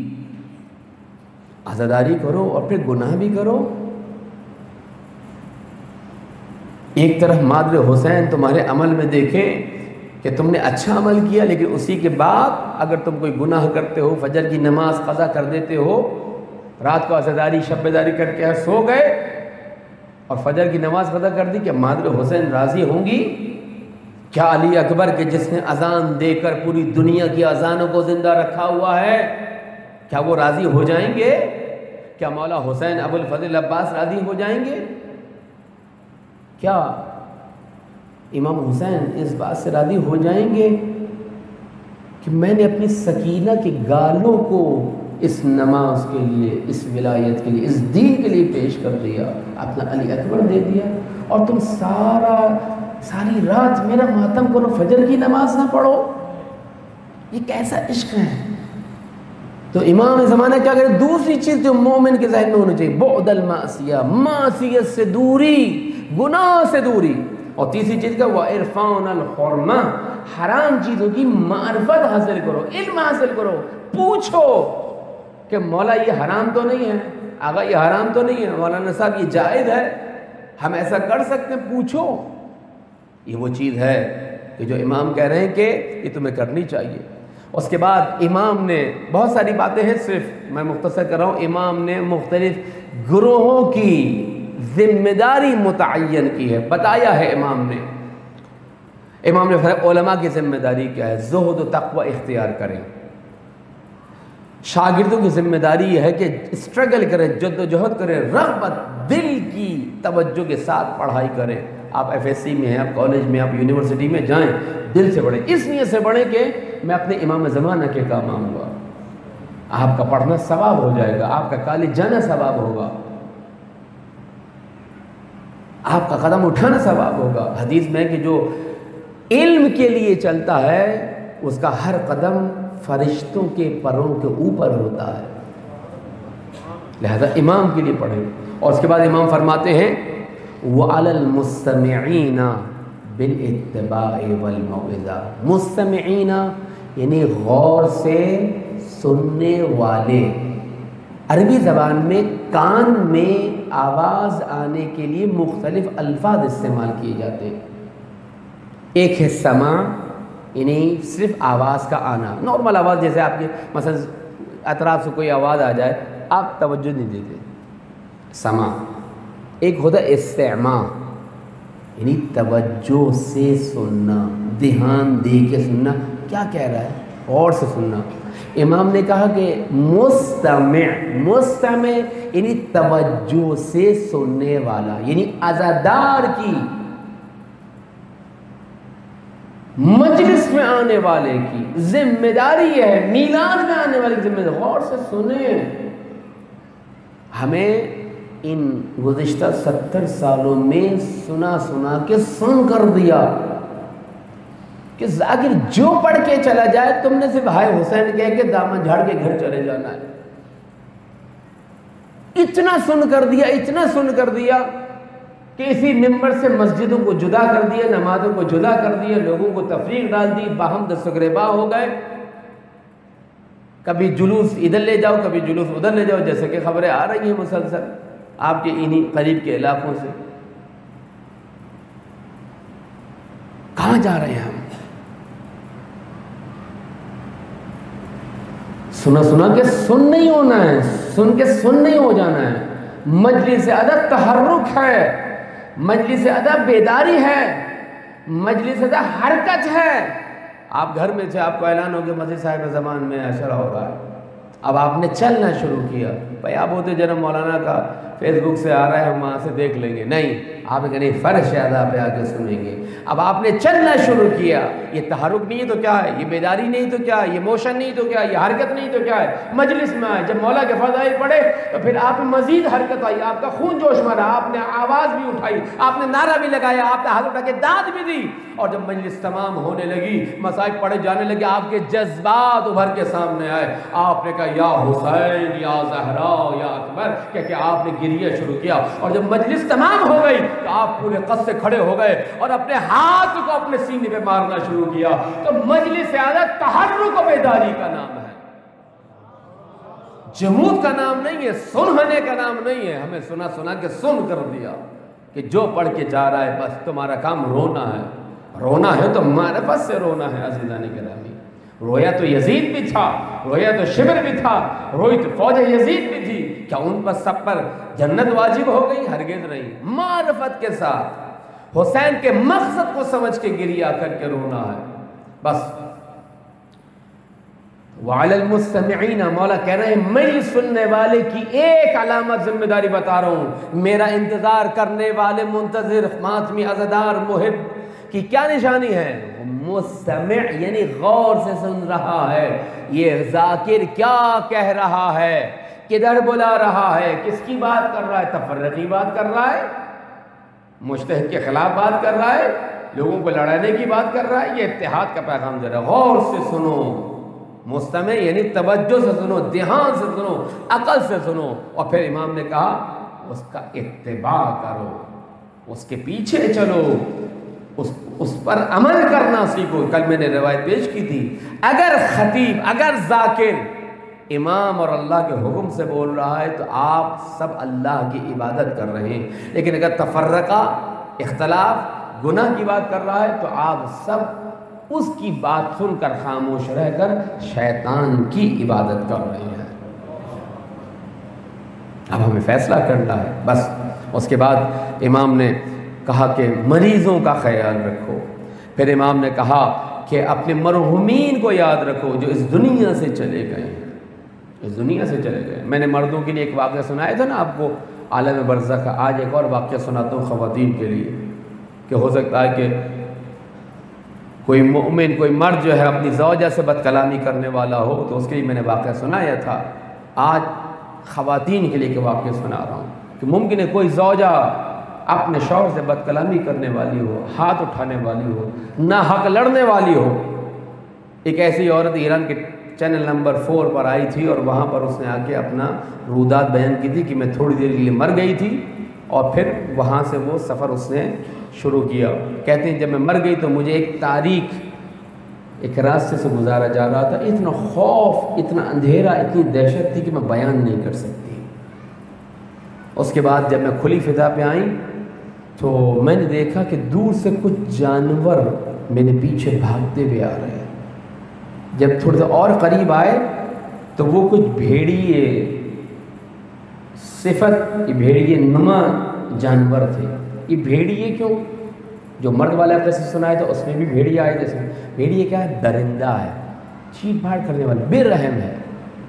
عزاداری کرو اور پھر گناہ بھی کرو۔ ایک طرف مادر حسین تمہارے عمل میں دیکھیں کہ تم نے اچھا عمل کیا، لیکن اسی کے بعد اگر تم کوئی گناہ کرتے ہو، فجر کی نماز قضا کر دیتے ہو، رات کو عزاداری شب بیداری کر کے سو گئے اور فجر کی نماز قضا کر دی، کہ مادر حسین راضی ہوں گی؟ کیا علی اکبر کے جس نے اذان دے کر پوری دنیا کی اذانوں کو زندہ رکھا ہوا ہے، کیا وہ راضی ہو جائیں گے؟ کیا مولا حسین ابو الفضل عباس راضی ہو جائیں گے؟ کیا امام حسین اس بات سے راضی ہو جائیں گے کہ میں نے اپنی سکینہ کی گالوں کو اس نماز کے لیے، اس ولایت کے لیے، اس دین کے لیے پیش کر دیا، اپنا علی اکبر دے دیا، اور تم ساری رات میرا ماتم کرو، فجر کی نماز نہ پڑھو؟ یہ کیسا عشق ہے؟ تو امام زمانہ کیا کرے؟ دوسری چیز جو مومن کے ذہن میں ہونی چاہیے، بعد المعصیہ، معصیت سے دوری، گناہ سے دوری۔ اور تیسری چیز کا وَإِرْفَعْنَ الْحُرْمَةِ، حرام چیزوں کی معرفت حاصل کرو، علم حاصل کرو، پوچھو کہ مولا یہ حرام تو نہیں ہے، آقا یہ حرام تو نہیں ہے، مولانا صاحب یہ جائز ہے، ہم ایسا کر سکتے ہیں؟ پوچھو۔ یہ وہ چیز ہے کہ جو امام کہہ رہے ہیں کہ یہ تمہیں کرنی چاہیے۔ اس کے بعد امام نے بہت ساری باتیں ہیں، صرف میں مختصر کر رہا ہوں، امام نے مختلف گروہوں کی ذمہ داری متعین کی ہے، بتایا ہے امام نے۔ امام نے فرمایا علماء کی ذمہ داری کیا ہے؟ زہد و تقوی اختیار کریں۔ شاگردوں کی ذمہ داری یہ ہے کہ اسٹرگل کریں، جد و جہد کریں، رغبت، دل کی توجہ کے ساتھ پڑھائی کریں۔ آپ ایف ایس سی میں ہیں، آپ کالج میں، آپ یونیورسٹی میں جائیں، دل سے پڑھیں، اس نیت سے پڑھیں کہ میں اپنے امام زمانہ کے کام آؤں گا۔ آپ کا پڑھنا ثواب ہو جائے گا، آپ کا کالج جانا ثواب ہوگا، آپ کا قدم اٹھانا ثواب ہوگا۔ حدیث میں کہ جو علم کے لیے چلتا ہے اس کا ہر قدم فرشتوں کے پروں کے اوپر ہوتا ہے، لہذا امام کے لیے پڑھیں۔ اور اس کے بعد امام فرماتے ہیں وَعَلَى الْمُسْتَمِعِينَ بِالْإِتِّبَاعِ وَالْمَوْعِظَةِ، مستمعین یعنی غور سے سننے والے۔ عربی زبان میں کان میں آواز آنے کے لیے مختلف الفاظ استعمال کیے جاتے ہیں۔ ایک ہے سماع، یعنی صرف آواز کا آنا، نارمل آواز، جیسے آپ کے مثلا اطراف سے کوئی آواز آ جائے آپ توجہ نہیں دیتے، سماع۔ ایک ہوتا ہے استماع، یعنی توجہ سے سننا، دھیان دے کے سننا، کیا کہہ رہا ہے، غور سے سننا۔ امام نے کہا کہ مستمع یعنی توجہ سے سننے والا، یعنی عزادار کی مجلس میں آنے والے کی ذمہ داری ہے، میلان میں آنے والے کی ذمہ داری، غور سے سنیں۔ ہمیں ان گزشتہ 70 سالوں میں سنا کے سن کر دیا کہ ذاکر جو پڑھ کے چلا جائے، تم نے صرف ہائے حسین کہہ کے دامن جھاڑ کے گھر چلے جانا ہے۔ اتنا سن کر دیا، اتنا سن کر دیا کہ اسی ممبر سے مسجدوں کو جدا کر دیا، نمازوں کو جدا کر دیا، لوگوں کو تفریق ڈال دی، باہم دستگریبا ہو گئے۔ کبھی جلوس ادھر لے جاؤ، کبھی جلوس ادھر لے جاؤ، جیسے کہ خبریں آ رہی ہیں مسلسل آپ کے انہی قریب کے علاقوں سے۔ کہاں جا رہے ہیں ہم؟ سنا کہ سن نہیں ہونا ہے، سن کے سن نہیں ہو جانا ہے۔ مجلس ادب تحرک ہے، مجلس ادب بیداری ہے، مجلس ادب حرکت ہے۔ آپ گھر میں سے آپ کو اعلان ہو کہ مسجد صاحب زمان میں عشرہ ہو رہا ہے، اب آپ نے چلنا شروع کیا، بھائی آپ ہوتے جنم مولانا کا فیس بک سے آ رہا ہے ہم وہاں سے دیکھ لیں گے، نہیں، آپ کہیں فرش ادا پہ آ کے سنیں گے۔ اب آپ نے چلنا شروع کیا، یہ تحرک نہیں ہے تو کیا ہے؟ یہ بیداری نہیں تو کیا ہے؟ یہ موشن نہیں تو کیا ہے؟ یہ حرکت نہیں تو کیا ہے؟ مجلس میں آئے، جب مولا کے فضائل پڑھے تو پھر آپ میں مزید حرکت آئی، آپ کا خون جوش مرا، آپ نے آواز بھی اٹھائی، آپ نے نعرہ بھی لگایا، آپ نے ہاتھ اٹھا کے داد بھی دی، اور جب مجلس تمام ہونے لگی، مسائل پڑھے جانے لگے، آپ کے جذبات ابھر کے سامنے آئے، آپ نے کہا یا حسین یا زہرا یا اکبر، کہ آپ نے گریہ شروع کیا، اور جب مجلس تمام ہو گئی تو آپ پورے قد سے کھڑے ہو گئے اور اپنے ہاتھ کو اپنے سینے پہ مارنا شروع کیا۔ تو مجلس عادت تحرک و بیداری کا نام ہے، جمود کا نام نہیں ہے، سننے کا نام نہیں ہے۔ ہمیں سنا کے سن کر دیا کہ جو پڑھ کے جا رہا ہے بس تمہارا کام رونا ہے، رونا ہے تو معرفت سے رونا ہے۔ عزیزان گرامی، رویا تو یزید بھی تھا، رویا تو شبر بھی تھا، روئی تو فوج یزید بھی تھی، کیا ان پر سب پر جنت واجب ہو گئی؟ ہرگز نہیں۔ معرفت کے ساتھ حسین کے مقصد کو سمجھ کے گریہ کر کے رونا ہے بس۔ وعلی المستمعین، مولا کہہ رہے ہیں میں سننے والے کی ایک علامت ذمہ داری بتا رہا ہوں، میرا انتظار کرنے والے منتظر ماتمی عزادار محب کی کیا نشانی ہے؟ مستمع یعنی غور سے سن رہا ہے، یہ ذاکر کیا کہہ رہا ہے، کدھر بلا رہا ہے، کس کی بات کر رہا ہے؟ تفرقی بات کر رہا ہے، مجتہد کے خلاف بات کر رہا ہے، لوگوں کو لڑانے کی بات کر رہا ہے، یہ اتحاد کا پیغام دے رہا ہے۔ غور سے سنو، مستمع یعنی توجہ سے سنو، دھیان سے سنو، عقل سے سنو، اور پھر امام نے کہا اس کا اتباع کرو، اس کے پیچھے چلو، اس پر عمل کرنا سیکھو۔ کل میں نے روایت پیش کی تھی، اگر خطیب، اگر ذاکر امام اور اللہ کے حکم سے بول رہا ہے تو آپ سب اللہ کی عبادت کر رہے ہیں، لیکن اگر تفرقہ، اختلاف، گناہ کی بات کر رہا ہے تو آپ سب اس کی بات سن کر خاموش رہ کر شیطان کی عبادت کر رہے ہیں۔ اب ہمیں فیصلہ کرنا ہے بس۔ اس کے بعد امام نے کہا کہ مریضوں کا خیال رکھو، پھر امام نے کہا کہ اپنے مرحومین کو یاد رکھو جو اس دنیا سے چلے گئے ہیں، اس دنیا سے چلے گئے۔ میں نے مردوں کے لیے ایک واقعہ سنایا تھا نا آپ کو عالم برزخ کا، آج ایک اور واقعہ سناتا ہوں خواتین کے لیے، کہ ہو سکتا ہے کہ کوئی مومن، کوئی مرد جو ہے اپنی زوجہ سے بد کلامی کرنے والا ہو، تو اس کے لیے میں نے واقعہ سنایا تھا۔ آج خواتین کے لیے ایک واقعہ سنا رہا ہوں کہ ممکن ہے کوئی زوجہ اپنے شوہر سے بد کلامی کرنے والی ہو، ہاتھ اٹھانے والی ہو، ناحق لڑنے والی ہو۔ ایک ایسی عورت ایران کے چینل نمبر 4 پر آئی تھی، اور وہاں پر اس نے آ کے اپنا رودات بیان کی تھی کہ میں تھوڑی دیر کے لیے مر گئی تھی، اور پھر وہاں سے وہ سفر اس نے شروع کیا۔ کہتے ہیں جب میں مر گئی تو مجھے ایک تاریک ایک راستے سے گزارا جا رہا تھا، اتنا خوف، اتنا اندھیرا، اتنی دہشت تھی کہ میں بیان نہیں کر سکتی۔ اس کے بعد جب میں کھلی فضا پہ آئی تو میں نے دیکھا کہ دور سے کچھ جانور میرے پیچھے بھاگتے ہوئے آ رہے ہیں۔ جب تھوڑے سے اور قریب آئے تو وہ کچھ بھیڑیے صفت، یہ بھیڑیے نما جانور تھے۔ یہ بھیڑیے کیوں؟ جو مرد والا قصہ سنایا تھا اس میں بھی بھیڑیے آئے تھے۔ بھیڑیے کیا ہے؟ درندہ ہے، چیٹ پھاڑ کرنے والا، بے رحم ہے،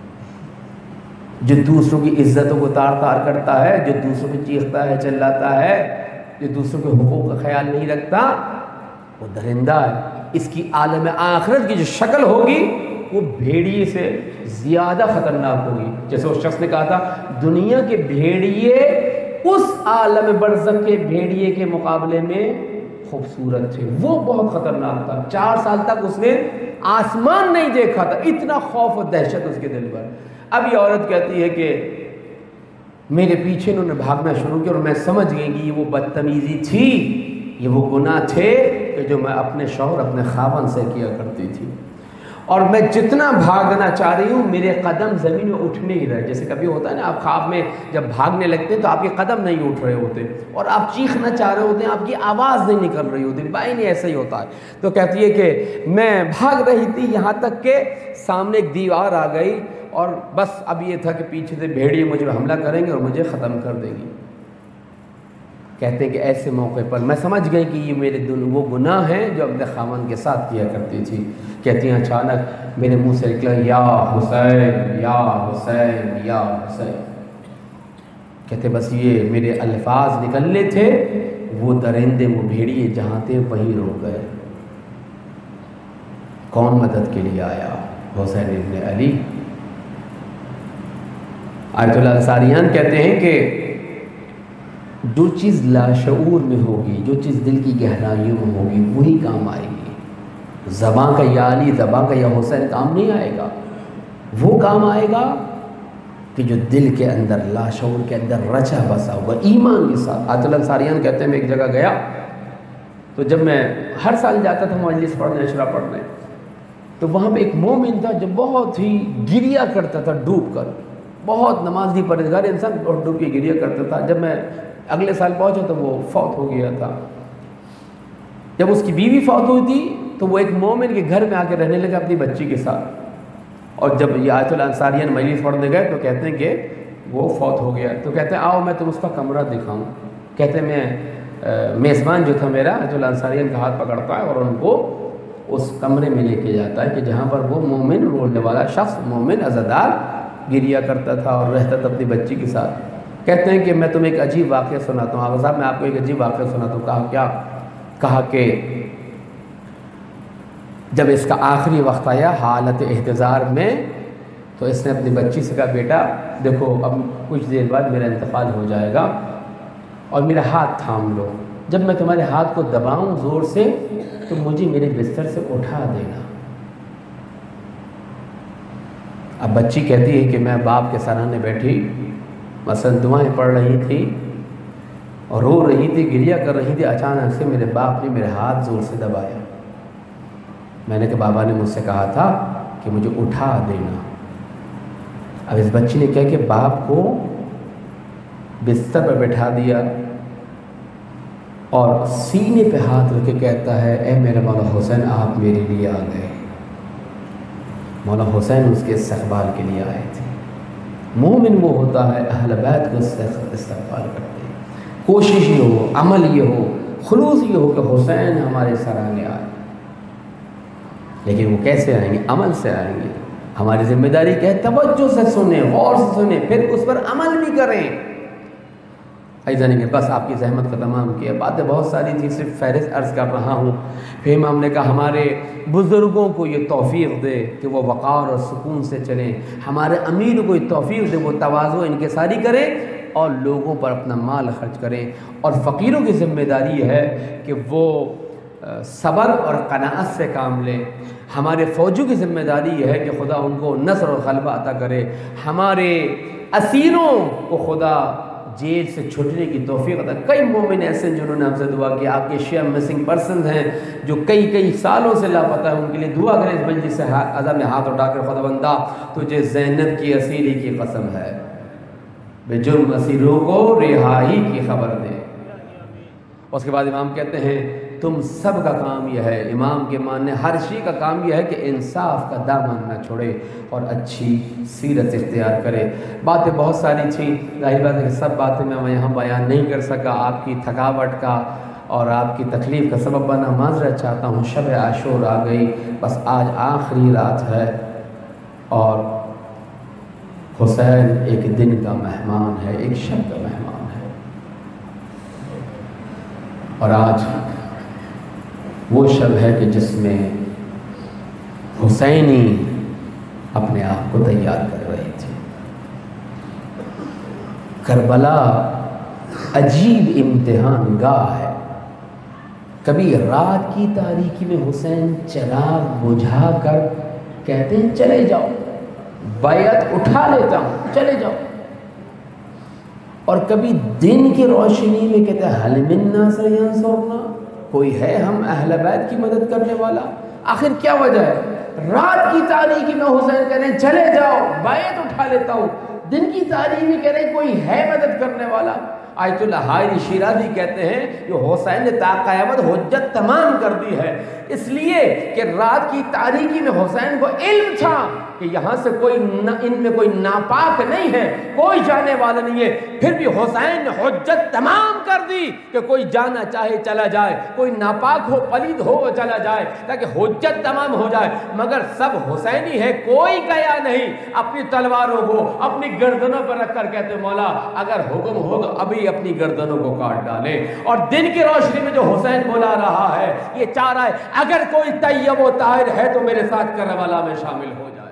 جو دوسروں کی عزتوں کو تار تار کرتا ہے، جو دوسروں کو چیختا ہے، چلاتا ہے، جو دوسروں کے حقوق کا خیال نہیں رکھتا، وہ درندہ ہے۔ اس کی عالم آخرت کی جو شکل ہوگی وہ بھیڑیے سے زیادہ خطرناک ہوگی۔ جیسے اس شخص نے کہا تھا دنیا کے بھیڑیے اس عالم برزخ کے بھیڑیے کے مقابلے میں خوبصورت تھے، وہ بہت خطرناک تھا۔ 4 سال تک اس نے آسمان نہیں دیکھا تھا، اتنا خوف و دہشت اس کے دل پر۔ اب یہ عورت کہتی ہے کہ میرے پیچھے انہوں نے بھاگنا شروع کیا، اور میں سمجھ گئی کہ یہ وہ بدتمیزی تھی، یہ وہ گناہ تھے کہ جو میں اپنے شوہر، اپنے خاوند سے کیا کرتی تھی۔ اور میں جتنا بھاگنا چاہ رہی ہوں میرے قدم زمین میں اٹھنے ہی رہے. جیسے کبھی ہوتا ہے نا آپ خواب میں جب بھاگنے لگتے ہیں تو آپ کے قدم نہیں اٹھ رہے ہوتے اور آپ چیخنا چاہ رہے ہوتے ہیں, آپ کی آواز نہیں نکل رہی ہوتی. بائن ایسا ہی ہوتا ہے. تو کہتی ہے کہ میں بھاگ رہی تھی یہاں تک کہ سامنے ایک دیوار آ گئی اور بس اب یہ تھا کہ پیچھے سے بھیڑیے مجھے حملہ کریں گے اور مجھے ختم کر دیں گی. کہتے ہیں کہ ایسے موقع پر میں سمجھ گئی کہ یہ میرے وہ گناہ ہیں جو اپنے خاوند کے ساتھ کیا کرتی تھی. کہتی ہیں اچانک میرے منہ سے نکلا یا حسین یا حسین یا حسین. کہتے بس یہ میرے الفاظ نکلنے تھے, وہ درندے وہ بھیڑیے جہاں تھے وہیں رک گئے. کون مدد کے لیے آیا؟ حسین ابن علی. آیت اللہ انصاریان کہتے ہیں کہ جو چیز لاشعور میں ہوگی, جو چیز دل کی گہرائیوں میں ہوگی وہی کام آئے گی. زباں کا یا علی, زباں کا یا حسین کام نہیں آئے گا. وہ کام آئے گا کہ جو دل کے اندر لاشعور کے اندر رچا بسا ہوا ایمان کے ساتھ. آیت اللہ انصاریان کہتے ہیں میں ایک جگہ گیا تو جب میں ہر سال جاتا تھا مجلس پڑھنے, عشرہ پڑھنے, تو وہاں پہ ایک مومن تھا جو بہت ہی گریا کرتا تھا ڈوب کر. بہت نمازی پرہیزگار انسان اور ڈوب کے گریا کرتا تھا. جب میں اگلے سال پہنچا تو وہ فوت ہو گیا تھا. جب اس کی بیوی فوت ہوئی تھی تو وہ ایک مومن کے گھر میں آ کے رہنے لگا اپنی بچی کے ساتھ. اور جب یہ آیت اللہ انصاریان مجلس پڑھنے گئے تو کہتے ہیں کہ وہ فوت ہو گیا. تو کہتے ہیں آؤ میں تم اس کا کمرہ دکھاؤں. کہتے ہیں میں میزبان جو تھا میرا آیت اللہ انصاریان کا ہاتھ پکڑتا ہے اور ان کو اس کمرے میں لے کے جاتا ہے کہ جہاں پر وہ مومن رولنے والا شخص, مومن عزادار گریا کرتا تھا اور رہتا تھا اپنی بچی کے ساتھ. کہتے ہیں کہ میں تمہیں ایک عجیب واقعہ سناتا ہوں. آقا صاحب میں آپ کو ایک عجیب واقعہ سناتا ہوں. کہا کیا؟ کہا کہ جب اس کا آخری وقت آیا حالت احتضار میں تو اس نے اپنی بچی سے کہا بیٹا دیکھو اب کچھ دیر بعد میرا انتقال ہو جائے گا اور میرا ہاتھ تھام لو. جب میں تمہارے ہاتھ کو دباؤں زور سے تو مجھے میرے بستر سے اٹھا دینا. اب بچی کہتی ہے کہ میں باپ کے سرانے بیٹھی مثلا دعائیں پڑھ رہی تھی اور رو رہی تھی, گریا کر رہی تھی. اچانک سے میرے باپ نے میرے ہاتھ زور سے دبایا. میں نے کہا بابا نے مجھ سے کہا تھا کہ مجھے اٹھا دینا. اب اس بچی نے کہا کہ باپ کو بستر پر بٹھا دیا اور سینے پہ ہاتھ رکھ کے کہتا ہے اے میرا مولا حسین آپ میرے لیے آ گئے. مولا حسین اس کے استقبال کے لیے آئے تھے. مومن وہ ہوتا ہے اہل بیت کو استقبال کرتے ہیں. کوشش یہ ہو, عمل یہ ہو, خلوص یہ ہو کہ حسین ہمارے سرانے آئے. لیکن وہ کیسے آئیں گے؟ عمل سے آئیں گے. ہماری ذمہ داری کیا ہے؟ توجہ سے سنیں, غور سے سنیں, پھر اس پر عمل بھی کریں. ایسا نہیں کہ بس آپ کی زحمت کا تمام کیا. باتیں بہت ساری تھی, صرف فہرست عرض کر رہا ہوں. پھر امام نے کہا ہمارے بزرگوں کو یہ توفیق دے کہ وہ وقار اور سکون سے چلیں. ہمارے امیر کو یہ توفیق دے وہ تواضع انکساری کریں اور لوگوں پر اپنا مال خرچ کریں. اور فقیروں کی ذمہ داری ہے کہ وہ صبر اور قناعت سے کام لیں. ہمارے فوجیوں کی ذمہ داری یہ ہے کہ خدا ان کو نصر اور غلبہ عطا کرے. ہمارے اسیروں کو خدا جیل سے چھوٹنے کی توفیق عطا. کئی مومن ایسے ہیں جنہوں نے ہم سے دعا کی. آپ کے شیعہ مسنگ پرسنز ہیں جو کئی سالوں سے لاپتہ ہیں, ان کے لیے دعا کریں. اس مجلس سے عزم میں ہاتھ اٹھا کر خدا بندہ تجھے زینب کی اسیری کی قسم ہے, بے جرم اسیروں کو رہائی کی خبر دے. اس کے بعد امام کہتے ہیں تم سب کا کام یہ ہے, امام کے ماننے ہر شیعہ کا کام یہ ہے کہ انصاف کا دامن نہ چھوڑے اور اچھی سیرت اختیار کرے. باتیں بہت ساری تھیں, ظاہر بات ہے کہ سب باتیں میں یہاں بیان نہیں کر سکا. آپ کی تھکاوٹ کا اور آپ کی تکلیف کا سبب بنا معذرت چاہتا ہوں. شب عاشور آ گئی, بس آج آخری رات ہے اور حسین ایک دن کا مہمان ہے, ایک شب کا مہمان ہے. اور آج وہ شب ہے کہ جس میں حسینی اپنے آپ کو تیار کر رہے تھے. کربلا عجیب امتحان گاہ ہے. کبھی رات کی تاریکی میں حسین چراغ بجھا کر کہتے ہیں چلے جاؤ, بیعت اٹھا لیتا ہوں, چلے جاؤ. اور کبھی دن کی روشنی میں کہتے ہیں حل من ناصر ینصرنا, کوئی ہے ہم اہل بیت کی مدد کرنے والا. آخر کیا وجہ ہے؟ رات کی تاریکی میں حسین کہہ رہے ہیں چلے جاؤ بیعت اٹھا لیتا ہوں، دن کی تاریکی میں کہہ رہے ہیں کوئی ہے مدد کرنے والا۔ آیت اللہ حائری شیرازی کہتے ہیں کہ حسین نے تا قیامت حجت تمام کر دی ہے، اس لیے کہ رات کی تاریکی میں حسین کو علم تھا کہ یہاں سے ان میں کوئی ناپاک نہیں ہے، کوئی جانے والا نہیں ہے، پھر بھی حسین نے حجت تمام کر دی کہ کوئی جانا چاہے چلا جائے، کوئی ناپاک ہو پلید ہو وہ چلا جائے تاکہ حجت تمام ہو جائے۔ مگر سب حسینی ہے، کوئی گیا نہیں، اپنی تلواروں کو اپنی گردنوں پر رکھ کر کہتے مولا اگر حکم ہوگا ابھی اپنی گردنوں کو کاٹ ڈالے۔ اور دن کی روشنی میں جو حسین بلا رہا ہے یہ چاہ رہا ہے اگر کوئی طیب و طاہر ہے تو میرے ساتھ کربلا میں شامل ہو جائے،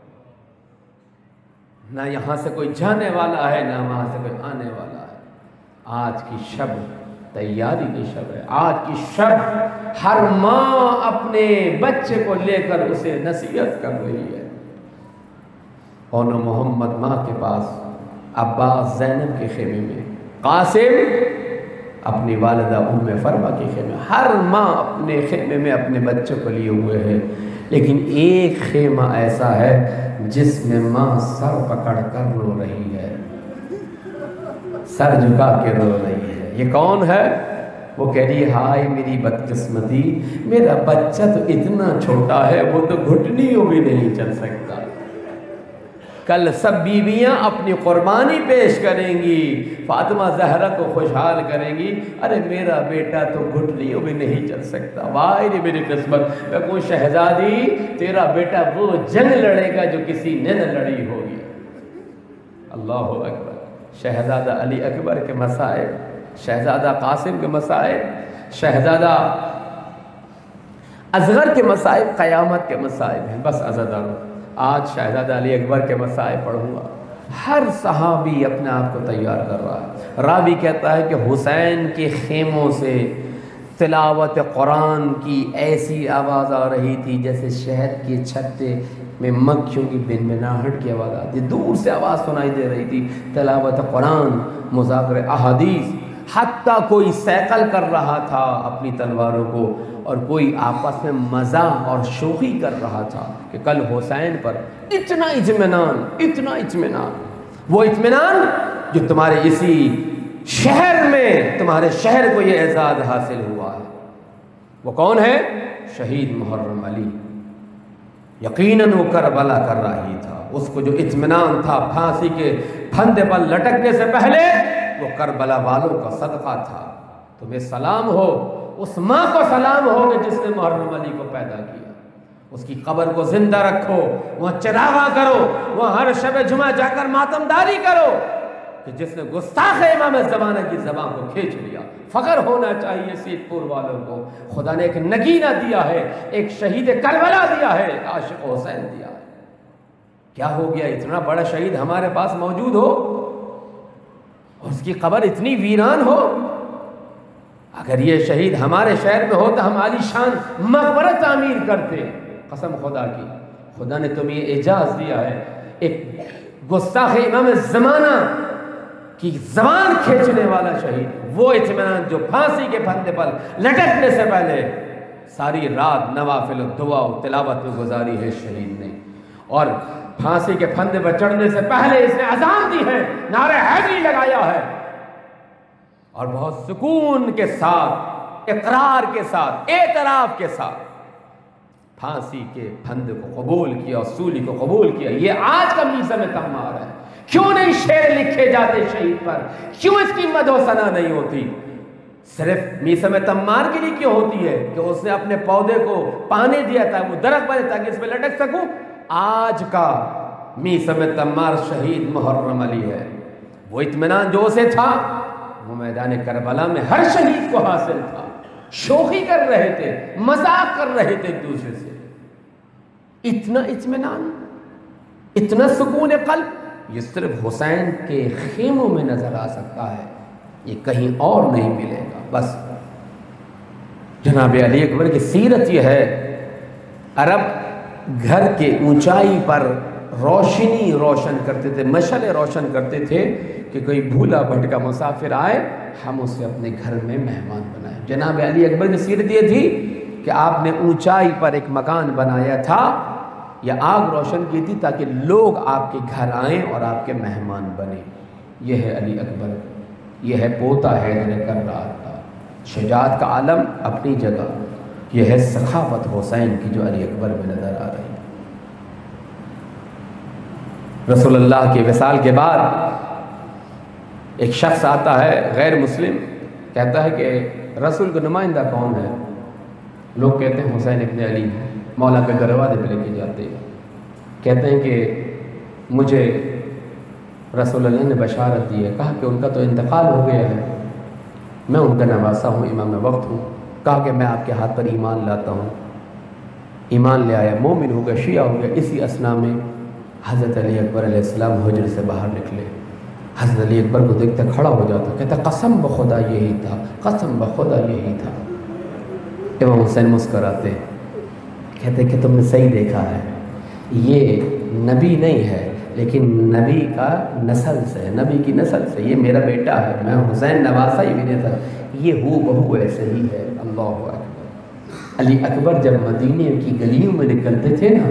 نہ یہاں سے کوئی جانے والا ہے نہ وہاں سے کوئی آنے والا ہے۔ آج کی شب تیاری کی شب ہے، آج کی شب ہر ماں اپنے بچے کو لے کر اسے نصیحت کر رہی ہے۔ اون محمد ماں کے پاس، عباس زینب کے خیمے میں، قاسم اپنی والدہ ام فرما کے خیمے میں، ہر ماں اپنے خیمے میں اپنے بچوں کو لیے ہوئے ہے، لیکن ایک خیمہ ایسا ہے جس میں ماں سر پکڑ کر رو رہی ہے، سر جھکا کے رو رہی ہے۔ یہ کون ہے؟ وہ کہہ رہی ہے ہائے میری بدقسمتی، میرا بچہ تو اتنا چھوٹا ہے وہ تو گھٹنیوں بھی نہیں چل سکتا، کل سب بیویاں اپنی قربانی پیش کریں گی، فاطمہ زہرا کو خوشحال کریں گی، ارے میرا بیٹا تو گھٹنیوں بھی نہیں چل سکتا، واہ میری قسمت۔ میں کہوں شہزادی تیرا بیٹا وہ جنگ لڑے گا جو کسی نے نہ لڑی ہوگی۔ اللہ اکبر۔ شہزادہ علی اکبر کے مصائب، شہزادہ قاسم کے مصائب، شہزادہ اصغر کے مصائب قیامت کے مصائب ہیں۔ بس عزیزانو آج شہزادہ علی اکبر کے مصائب پڑھوں گا۔ ہر صحابی اپنے آپ کو تیار کر رہا ہے۔ راوی کہتا ہے کہ حسین کے خیموں سے تلاوت قرآن کی ایسی آواز آ رہی تھی جیسے شہد کے چھتے میں مکھیوں کی بنبناہٹ کی آواز آتی، دور سے آواز سنائی دے رہی تھی، تلاوت قرآن، مذاکرہ احادیث، حتیٰ کوئی سیقل کر رہا تھا اپنی تلواروں کو، اور کوئی آپس میں مزاح اور شوخی کر رہا تھا کہ کل حسین پر اتنا اطمینان، اتنا اطمینان، وہ اطمینان جو تمہارے اسی شہر میں، تمہارے شہر کو یہ اعزاز حاصل ہوا ہے۔ وہ کون ہے؟ شہید محرم علی۔ یقیناً وہ کربلا کر رہی تھا، اس کو جو اطمینان تھا پھانسی کے پھندے پر لٹکنے سے پہلے وہ کربلا والوں کا صدقہ تھا۔ تمہیں سلام ہو، اس ماں کو سلام ہو کہ جس نے محرم علی کو پیدا کیا، اس کی قبر کو زندہ رکھو، وہاں چراغاں کرو، وہاں ہر شب جمعہ جا کر ماتمداری کرو کہ جس نے گستاخ امام زمانہ کی زبان کو کھینچ لیا۔ فخر ہونا چاہیے سیت پور والوں کو، خدا نے ایک نگینہ دیا ہے، ایک شہید کربلا دیا ہے، ایک عاشق حسین دیا ہے۔ کیا ہو گیا اتنا بڑا شہید ہمارے پاس موجود ہو اور اس کی قبر اتنی ویران ہو؟ اگر یہ شہید ہمارے شہر میں ہو تو ہم عالی شان مقبرہ تعمیر کرتے۔ قسم خدا کی، خدا نے تمہیں اعجاز دیا ہے، ایک گستاخ امام زمانہ کی زبان کھینچنے والا شہید، وہ اطمینان جو پھانسی کے پھندے پر لٹکنے سے پہلے ساری رات نوافل و دعا و تلاوت میں گزاری ہے شہید نے، اور پھانسی کے پھندے پر چڑھنے سے پہلے اس نے اذان دی ہے، نعرہ حیدری لگایا ہے، اور بہت سکون کے ساتھ، اقرار کے ساتھ، اعتراف کے ساتھ پھانسی کے پھندے کو قبول کیا اور سولی کو قبول کیا۔ یہ آج کا میزم تمار ہے۔ کیوں نہیں شعر لکھے جاتے شہید پر؟ کیوں اس کی مدح و ثنا نہیں ہوتی؟ صرف میزم تمار کے لیے کیوں ہوتی ہے کہ اس نے اپنے پودے کو پانی دیا تھا، وہ درخت بنے تاکہ اس پہ لٹک سکوں؟ آج کا میزم تمار شہید محرم علی ہے۔ وہ اطمینان جو اسے تھا وہ میدان کربلا میں ہر شہید کو حاصل تھا۔ شوخی کر رہے تھے، مذاق کر رہے تھے ایک دوسرے سے۔ اتنا اطمینان، اتنا سکون قلب، یہ صرف حسین کے خیموں میں نظر آ سکتا ہے، یہ کہیں اور نہیں ملے گا۔ بس جناب علی اکبر کی سیرت یہ ہے، عرب گھر کے اونچائی پر روشنی روشن کرتے تھے، مشعلیں روشن کرتے تھے کہ کوئی بھولا بھٹکا مسافر آئے ہم اسے اپنے گھر میں مہمان بنائیں۔ جناب علی اکبر کی سیرت یہ تھی کہ آپ نے اونچائی پر ایک مکان بنایا تھا یا آگ روشن کی تھی تاکہ لوگ آپ کے گھر آئیں اور آپ کے مہمان بنیں۔ یہ ہے علی اکبر، یہ ہے پوتا حیدر کرار کا شجاعت کا عالم اپنی جگہ، یہ ہے سخاوت حسین کی جو علی اکبر میں نظر آ رہی ہے۔ رسول اللہ کے وصال کے بعد ایک شخص آتا ہے غیر مسلم، کہتا ہے کہ رسول کا نمائندہ کون ہے؟ لوگ کہتے ہیں حسین ابن علی، مولا کے دروازے پہ لے کے جاتے ہیں، کہتے ہیں کہ مجھے رسول اللہ نے بشارت دی ہے، کہا کہ ان کا تو انتقال ہو گیا ہے، میں ان کا نواسا ہوں، امام وقت ہوں، کہا کہ میں آپ کے ہاتھ پر ایمان لاتا ہوں۔ ایمان لے آیا، مومن ہو گیا، شیعہ ہو گیا۔ اسی اسنا میں حضرت علی اکبر علیہ السلام حجر سے باہر نکلے، حضرت علی اکبر کو دیکھتے کھڑا ہو جاتا، کہتا قسم بخدا یہی تھا، قسم بخدا یہی تھا۔ امام حسین مسکراتے، کہتے کہ تم نے صحیح دیکھا ہے، یہ نبی نہیں ہے لیکن نبی کا نسل سے، نبی کی نسل سے، یہ میرا بیٹا ہے، میں حسین نواسا ہی بھی نہیں تھا، یہ ہو بہو ایسے ہی ہے۔ اللہ اکبر۔ علی اکبر جب مدینے کی گلیوں میں نکلتے تھے نا،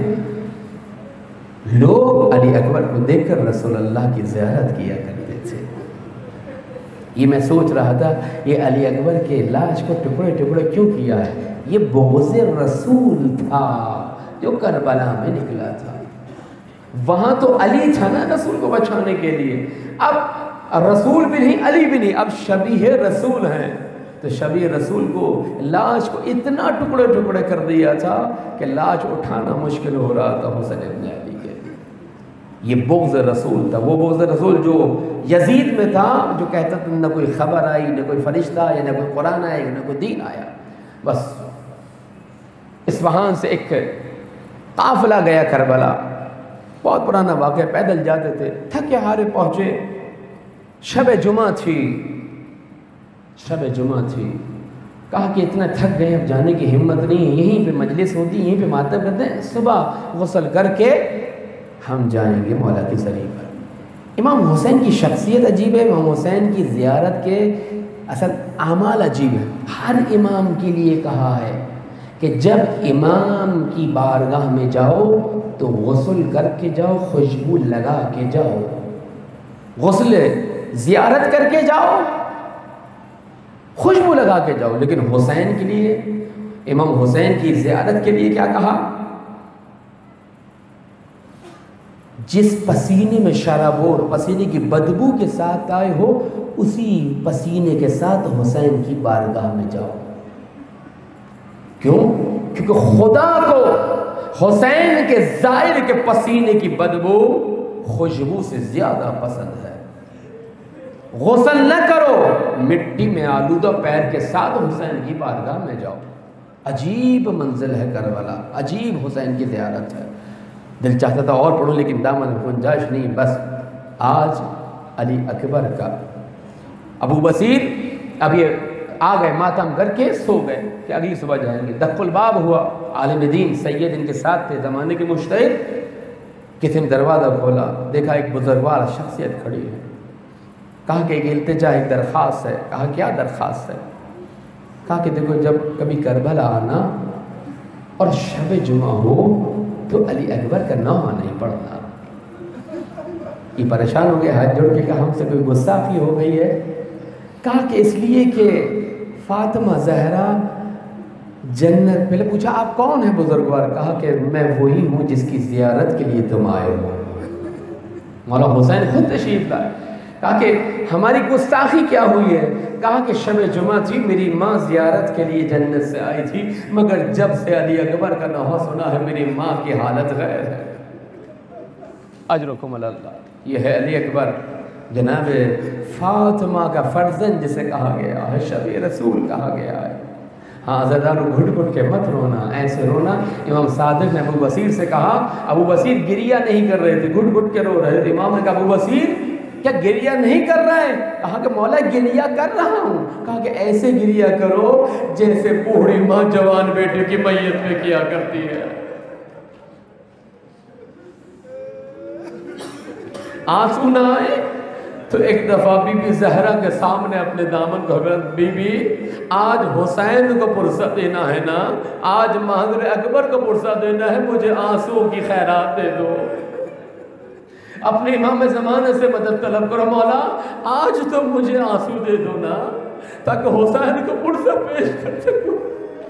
لوگ علی اکبر کو دیکھ کر رسول اللہ کی زیارت کیا کرتے تھے۔ یہ میں سوچ رہا تھا یہ علی اکبر کے لاش کو ٹکڑے ٹکڑے کیوں کیا ہے؟ یہ بغض رسول تھا جو کربلا میں نکلا تھا، وہاں تو علی تھا نا رسول کو بچانے کے لیے، اب رسول بھی نہیں علی بھی نہیں، اب شبیہ رسول ہیں، تو شبیہ رسول کو لاش کو اتنا ٹکڑے ٹکڑے کر دیا تھا کہ لاش اٹھانا مشکل ہو رہا تھا حسین ابن علی کے۔ یہ بغض رسول تھا، وہ بغض رسول جو یزید میں تھا، جو کہتا تھا نہ کوئی خبر آئی، نہ کوئی فرشتہ آیا، نہ کوئی قرآن آیا، نہ کوئی دین آیا۔ بس اصفہان سے ایک قافلہ گیا کربلا، بہت پرانا واقعہ، پیدل جاتے تھے، تھکے ہارے پہنچے، شب جمعہ تھی، شب جمعہ تھی، کہا کہ اتنا تھک گئے اب جانے کی ہمت نہیں، یہیں پہ مجلس ہوتی، یہیں پہ ماتم کرتے ہیں، صبح غسل کر کے ہم جائیں گے مولا کی سری پر۔ امام حسین کی شخصیت عجیب ہے، امام حسین کی زیارت کے اصل اعمال عجیب ہے۔ ہر امام کے لیے کہا ہے کہ جب امام کی بارگاہ میں جاؤ تو غسل کر کے جاؤ، خوشبو لگا کے جاؤ، غسل زیارت کر کے جاؤ، خوشبو لگا کے جاؤ۔ لیکن حسین کے لیے، امام حسین کی زیارت کے لیے کیا کہا؟ جس پسینے میں شرابور، پسینے کی بدبو کے ساتھ آئے ہو، اسی پسینے کے ساتھ حسین کی بارگاہ میں جاؤ۔ کیوں؟ کیونکہ خدا کو حسین کے ظاہر کے پسینے کی بدبو خوشبو سے زیادہ پسند ہے۔ غسل نہ کرو، مٹی میں آلودہ پیر کے ساتھ حسین کی بارگاہ میں جاؤ۔ عجیب منزل ہے کربلا، عجیب حسین کی زیارت ہے۔ دل چاہتا تھا اور پڑھوں لیکن دامن گنجائش نہیں، بس آج علی اکبر کا ابو بصیر اب یہ آ گئے، ماتم کر کے سو گئے کہ اگلی صبح جائیں گے۔ دق الباب ہوا، عالم دین سید ان کے ساتھ تھے، زمانے کے مجتہد، کسی نے دروازہ کھولا، دیکھا ایک بزرگوار شخصیت کھڑی ہے، کہا کہ ایک التجا، ایک درخواست ہے۔ کہا کیا درخواست ہے؟ کہا کہ دیکھو جب کبھی کربلا آنا اور شب جمعہ ہو تو علی اکبر کا نام نہیں پڑھنا۔ یہ پریشان ہو گیا، ہاتھ جوڑ کے کہا ہم سے کوئی گستاخی ہو گئی ہے؟ کہا کہ اس لیے کہ فاطمہ زہرا جنت، پہلے پوچھا آپ کون ہیں بزرگوار؟ کہا کہ میں وہی ہوں جس کی زیارت کے لیے تم آئے ہو۔ مولا حسین خود تشریف لائے، کہا کہ ہماری گستاخی کیا ہوئی ہے؟ کہا کہ شب جمعہ تھی، میری ماں زیارت کے لیے جنت سے آئی تھی، مگر جب سے علی اکبر کا نام سنا ہے میری ماں کی حالت غیر ہے۔ اجرکم اللہ۔ یہ ہے علی اکبر، جناب فاطمہ کا فرزند جسے کہا گیا ہے، شبیہ رسول کہا گیا ہے۔ ہاں عزیزانو، گھٹ گھٹ کے مت رونا، ایسے رونا۔ امام صادق نے ابو بصیر سے کہا، ابو بصیر گریہ نہیں کر رہے تھے، گھٹ گھٹ کے رو رہے تھے۔ امام نے کہا ابو بصیر کیا گریہ نہیں کر رہا ہے؟ کہا کہ مولا گریہ کر رہا ہوں۔ کہا کہ ایسے گریہ کرو جیسے بوڑھی ماں جوان بیٹے کی میت میں کیا کرتی ہے۔ آنسو نہ آئے، تو ایک دفعہ بی بی زہرا کے سامنے اپنے دامن کو حضرت بی بی آج حسین کو پرسہ دینا ہے نا، آج مہدر اکبر کو پرسہ دینا ہے، مجھے آنسو کی خیرات دے دو۔ اپنے امام زمانے سے مدد طلب کرو، مولا آج تو مجھے آنسو دے دو نا تاکہ حسین کو پرسہ پیش کر سکوں۔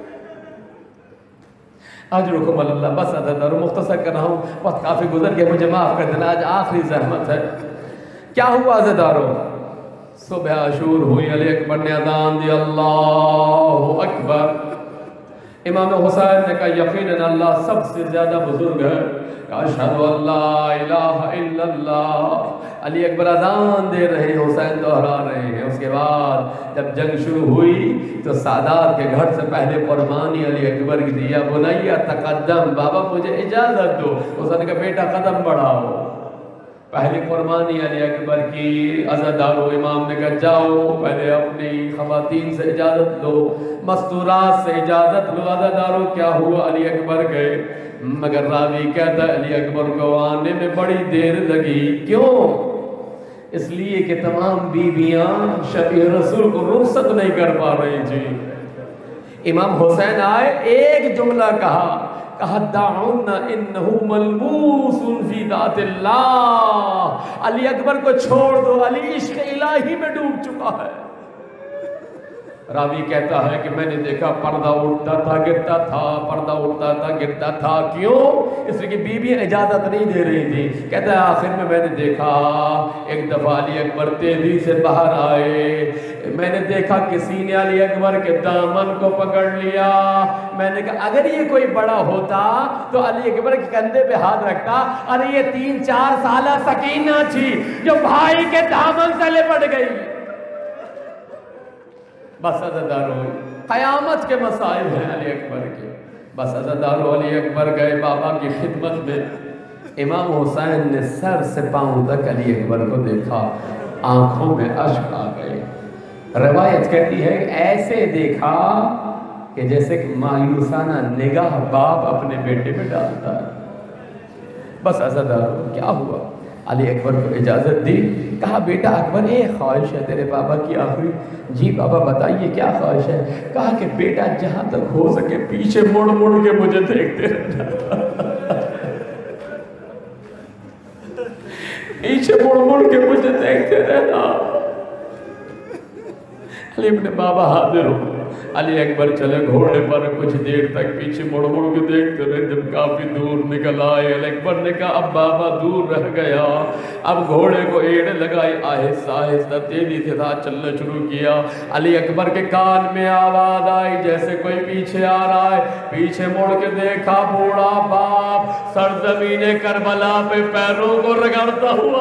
آج رکم اللہ، بس عدد مختصر کر رہا ہوں، وقت کافی گزر گیا، مجھے معاف کر دینا، آج آخری زحمت ہے۔ کیا ہوا عزیزارو؟ صبح عاشور ہوئی، علی اکبر نے اذان دی، اللہ اکبر۔ امام حسین نے کہا یقیناً اللہ سب سے زیادہ بزرگ ہے، اشہد ان لا الہ الا اللہ۔ علی اکبر اذان دے رہے ہیں، حسین دہرا رہے ہیں۔ اس کے بعد جب جنگ شروع ہوئی تو سادات کے گھر سے پہلے قربانی علی اکبر کی دی، یا بنیہ تقدم، بابا مجھے اجازت دو۔ حسین کا بیٹا قدم بڑھاؤ، پہلی قربانی علی اکبر کی۔ عزادارو امام نے کہا جاؤ پہلے اپنی خواتین سے اجازت لو، مستورات سے اجازت لو۔ عزادارو کیا ہوا؟ علی اکبر گئے، مگر راوی کہتا ہے علی اکبر کو آنے میں بڑی دیر لگی۔ کیوں؟ اس لیے کہ تمام بیویاں شبیہ رسول کو رخصت نہیں کر پا رہی تھی۔ امام حسین آئے، ایک جملہ کہا دعونا انہو ملموس فی ذات اللہ، علی اکبر کو چھوڑ دو، علی عشق الہی میں ڈوب چکا ہے۔ راوی کہتا ہے کہ میں نے دیکھا پردہ اٹھتا تھا گرتا تھا، پردہ اٹھتا تھا گرتا تھا۔ کیوں؟ اس لیے کہ بیویاں اجازت نہیں دے رہی تھی۔ کہتا ہے آخر میں نے دیکھا ایک دفعہ علی اکبر تیزی سے باہر آئے، میں نے دیکھا کسی نے علی اکبر کے دامن کو پکڑ لیا۔ میں نے کہا اگر یہ کوئی بڑا ہوتا تو علی اکبر کے کندھے پہ ہاتھ رکھتا، ارے یہ 3-4 سالہ سکینہ تھی جو بھائی کے دامن سے لپٹ گئی۔ بس عزادارو قیامت کے مسائل ہیں علی اکبر کے۔ بس عزادارو علی اکبر گئے بابا کی خدمت میں، امام حسین نے سر سے پاؤں تک علی اکبر کو دیکھا، آنکھوں میں اشک آ گئے۔ روایت کہتی ہے ایسے دیکھا کہ جیسے کہ مایوسانہ نگاہ باپ اپنے بیٹے پہ ڈالتا ہے۔ بس عزادارو کیا ہوا؟ علی اکبر کو اجازت دی، کہا بیٹا اکبر ایک خواہش ہے تیرے بابا کی آخری۔ جی بابا بتائیے کیا خواہش ہے؟ کہا کہ بیٹا جہاں تک ہو سکے پیچھے مڑ مڑ کے مجھے دیکھتے رہنا، پیچھے مڑ مڑ کے مجھے دیکھتے رہنا۔ علی ابن بابا حاضر ہو، علی اکبر چلے گھوڑے پر، کچھ دیر تک پیچھے مڑ مڑ کے دیکھتے رہے، جب کافی دور نکل آئے علی اکبر نے کہا اب بابا دور رہ گیا۔ اب گھوڑے کو ایڑ لگائی، آہستہ آہستہ تیزی سے ساتھ چلنا شروع کیا۔ علی اکبر کے کان میں آواز آئی جیسے کوئی پیچھے آ رہا ہے، پیچھے مڑ کے دیکھا بوڑھا باپ سرزمین کربلا پہ پیروں کو رگڑتا ہوا۔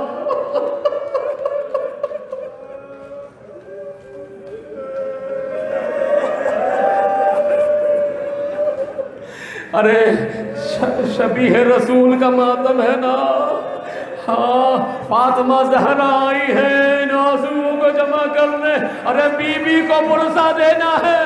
ارے شبیہ رسول کا ماتم ہے نا، ہاں فاطمہ زہرا آئی ہے ان آنسوؤں کو جمع کرنے، ارے بی بی کو پرسہ دینا ہے۔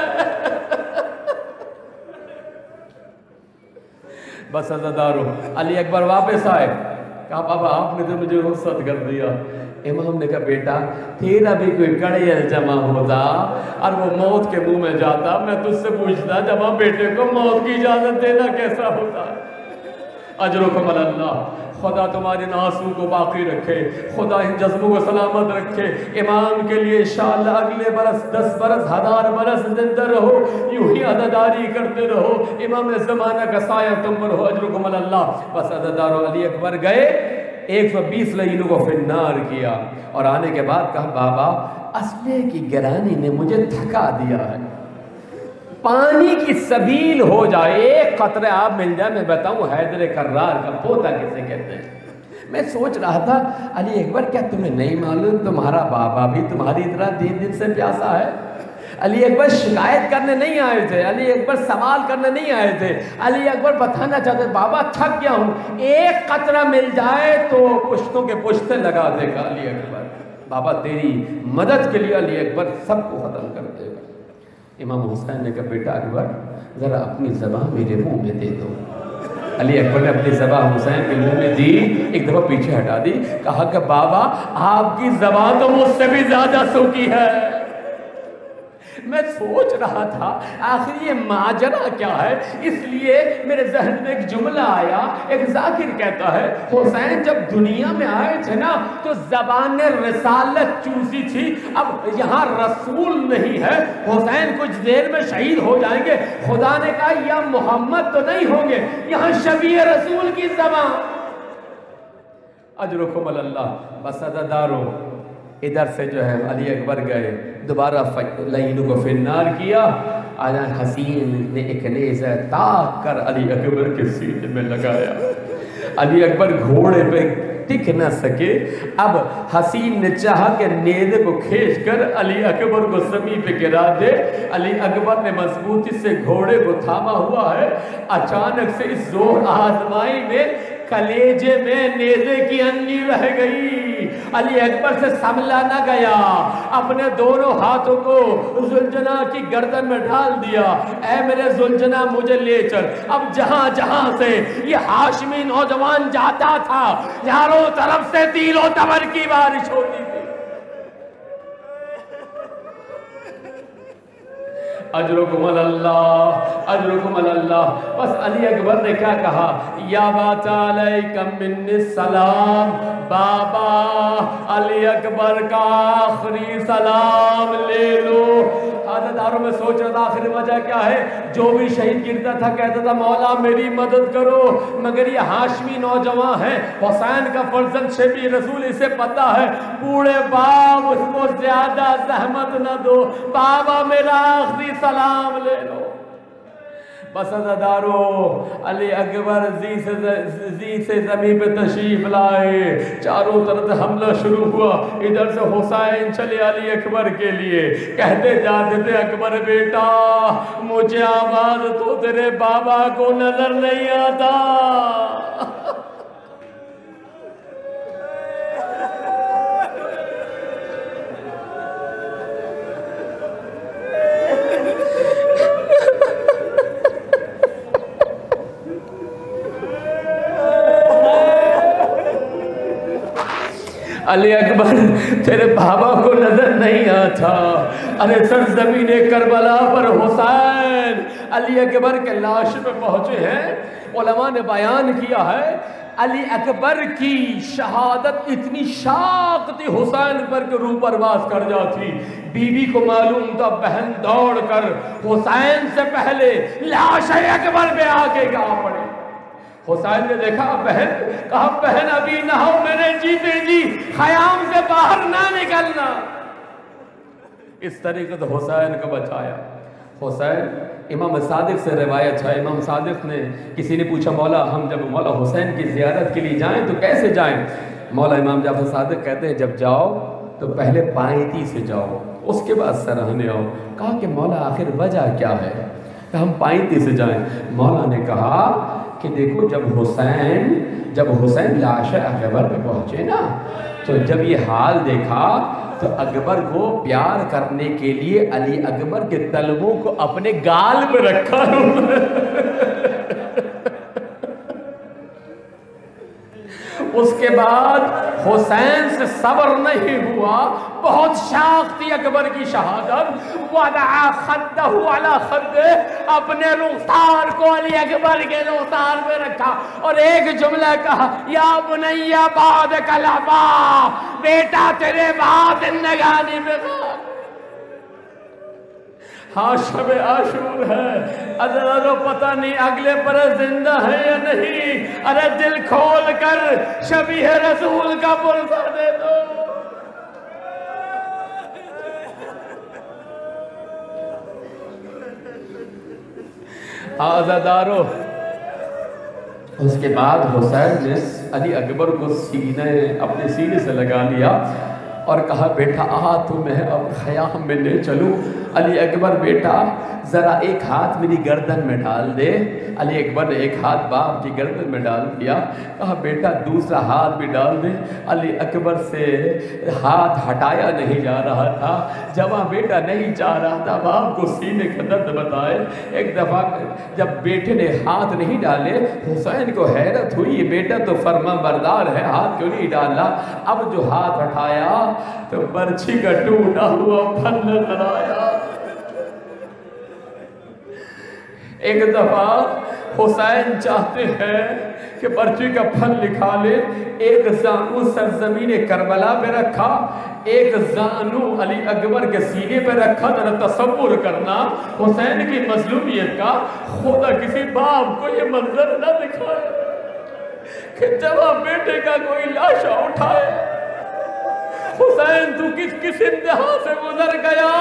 بس عزادارو علی اکبر واپس آئے، کہا بابا آپ نے تو مجھے رخصت کر دیا۔ امام نے کہا بیٹا تیرا بھی کوئی کڑیل جمع ہوتا اور وہ موت کے منہ میں جاتا، میں تجھ سے پوچھتا جمع بیٹے کو موت کی اجازت دینا کیسا ہوتا؟ اجرکم اللہ، خدا تمہارے آنسو کو باقی رکھے، خدا ان جذبوں کو سلامت رکھے۔ امام کے لیے انشاءاللہ اگلے برس 10 برس 1000 برس زندہ رہو، یوں ہی عزاداری کرتے رہو، امام زمانہ کا سایہ تم پر ہو، اجرکم اللہ۔ بس عزادارو علی اکبر گئے، 120 لعینوں کو فنار کیا، اور آنے کے بعد کہا بابا اسلحے کی گرانی نے مجھے تھکا دیا ہے، پانی کی سبیل ہو جائے، ایک قطرہ آب مل جائے، میں بتاؤں حیدر کرار کا پوتا کسے کہتے ہیں۔ میں سوچ رہا تھا علی اکبر کیا تمہیں نہیں معلوم تمہارا بابا بھی تمہاری طرح دل سے پیاسا ہے؟ علی اکبر شکایت کرنے نہیں آئے تھے، علی اکبر سوال کرنے نہیں آئے تھے، علی اکبر بتانا چاہتے بابا تھک گیا ہوں، ایک قطرہ مل جائے تو پشتوں کے پشتے لگا دے گا علی اکبر، بابا تیری مدد کے لیے علی اکبر سب کو ختم کر دے گا۔ امام حسین نے کہا بیٹا اکبر ذرا اپنی زبان میرے منہ میں دے دو۔ علی اکبر نے اپنی زبان حسین کے منہ میں دی، ایک دفعہ پیچھے ہٹا دی، کہا کہ بابا آپ کی زبان تو مجھ سے بھی زیادہ سوکھی ہے۔ میں سوچ رہا تھا آخر یہ ماجرا کیا ہے، اس لیے میرے ذہن میں ایک جملہ آیا، ایک ذاکر کہتا ہے حسین جب دنیا میں آئے تھے نا تو زبان رسالت چوسی تھی، اب یہاں رسول نہیں ہے، حسین کچھ دیر میں شہید ہو جائیں گے، خدا نے کہا یا محمد تو نہیں ہوں گے، یہاں شبیہ رسول کی زبان۔ اجرکم اللہ۔ بس عزادارو ادھر سے جو ہے علی اکبر گئے، دوبارہ لعین کو فنار کیا، آجا حسین نے ایک نیزہ تاک کر علی اکبر کے سینے میں لگایا۔ علی اکبر گھوڑے پہ ٹک نہ سکے، اب حسین نے چاہا کہ نیزے کو کھینچ کر علی اکبر کو زمین پہ گرا دے۔ علی اکبر نے مضبوطی سے گھوڑے کو تھاما ہوا ہے، اچانک سے اس زور آزمائی میں کلیجے میں نیزے کی انگی رہ گئی، علی اکبر سے سنبھلا نہ گیا، اپنے دونوں ہاتھوں کو زلجنا کی گردن میں ڈال دیا، اے میرے زلجنا مجھے لے چل۔ اب جہاں جہاں سے یہ ہاشمی نوجوان جاتا تھا چاروں طرف سے تیر و تبر کی بارش ہوتی تھی۔ اجرکم اللہ، اجرکم اللہ۔ بس علی اکبر نے کیا کہا، یا بات علیکم من السلام، بابا علی اکبر کا آخری سلام لے لو۔ حضرتاروں میں سوچ رہا تھا آخری وجہ کیا ہے، جو بھی شہید گرتا تھا کہتا تھا مولا میری مدد کرو، مگر یہ ہاشمی نوجوان ہے، حسین کا فرزند شبیہ رسول، اسے پتا ہے بوڑھے باپ اس کو زیادہ زحمت نہ دو، بابا میرا آخری سلام لے لو۔ بس عزادارو علی اکبر زی سے زمین پہ تشریف لائے، چاروں طرف حملہ شروع ہوا، ادھر سے حسین چلے علی اکبر کے لیے، کہتے جاتے تھے اکبر بیٹا مجھے آواز تو تیرے بابا کو نظر نہیں آتا۔ علی اکبر تیرے بابا کو نظر نہیں آتا، ارے سرزمین کربلا پر حسین علی اکبر کے لاش پہ پہنچے ہیں۔ علماء نے بیان کیا ہے علی اکبر کی شہادت اتنی شاق تھی حسین پر کے روح پرواز کر جاتی، بی بی کو معلوم تھا، بہن دوڑ کر حسین سے پہلے لاش اکبر پہ آ کے گا پڑے۔ حسین نے دیکھا بہن، کہا بہن ابھی نہ ہو، میرے جیتے جی خیام سے باہر نہ نکلنا۔ اس طریقے سے حسین کو بچایا۔ حسین امام صادق سے روایت ہے، امام صادق نے کسی نے پوچھا مولا ہم جب مولا حسین کی زیارت کے لیے جائیں تو کیسے جائیں؟ مولا امام جعفر صادق کہتے ہیں جب جاؤ تو پہلے پائیتی سے جاؤ، اس کے بعد سرہنے آؤ۔ کہا کہ مولا آخر وجہ کیا ہے کہ ہم پائیتی سے جائیں؟ مولا نے کہا کہ دیکھو جب حسین لاش اکبر پہ پہنچے نا تو جب یہ حال دیکھا تو اکبر کو پیار کرنے کے لیے علی اکبر کے تلووں کو اپنے گال پہ رکھا۔ اس کے بعد حسین سے صبر نہیں ہوا، بہت شاق تھی اکبر کی شہادت، وَدَعَا خَدَّهُ عَلَى خَدِّهِ، اپنے رخسار کو علی اکبر کے رخسار پہ رکھا اور ایک جملہ کہا یا بنی بعدک الوفا، بیٹا تیرے بعد زندگانی میں خاک۔ ہاں شب عاشور ہے، ادھر پتہ نہیں اگلے پر زندہ ہے یا نہیں، ارے دل کھول کر شبیہ رسول کا پرسہ دے دو۔ آزادارو اس کے بعد حسین نے علی اکبر کو اپنے سینے سے لگا لیا اور کہا بیٹا تمہیں اب خیام میں لے چلوں۔ علی اکبر بیٹا ذرا ایک ہاتھ میری گردن میں ڈال دے۔ علی اکبر نے ایک ہاتھ باپ کی گردن میں ڈال دیا، کہا بیٹا دوسرا ہاتھ بھی ڈال دے۔ علی اکبر سے ہاتھ ہٹایا نہیں جا رہا تھا، جوان بیٹا نہیں چاہ رہا تھا باپ کو سینے کا درد بتائے۔ ایک دفعہ جب بیٹے نے ہاتھ نہیں ڈالے، حسین کو حیرت ہوئی، یہ بیٹا تو فرما بردار ہے، ہاتھ کیوں نہیں ڈالا؟ اب جو ہاتھ ہٹایا تو برچھی کا ٹوٹا ہوا پھل نظر آیا۔ ایک دفعہ حسین چاہتے ہیں کہ برچی کا پھل نکالے، ایک زانو سرزمین کربلا پہ رکھا، ایک زانو علی اکبر کے سینے پہ رکھا۔ ذرا تصور کرنا حسین کی مظلومیت کا، خدا کسی باپ کو یہ منظر نہ دکھائے کہ جوان بیٹے کا کوئی لاشا اٹھائے۔ حسین تو کس انتہا سے گزر گیا؟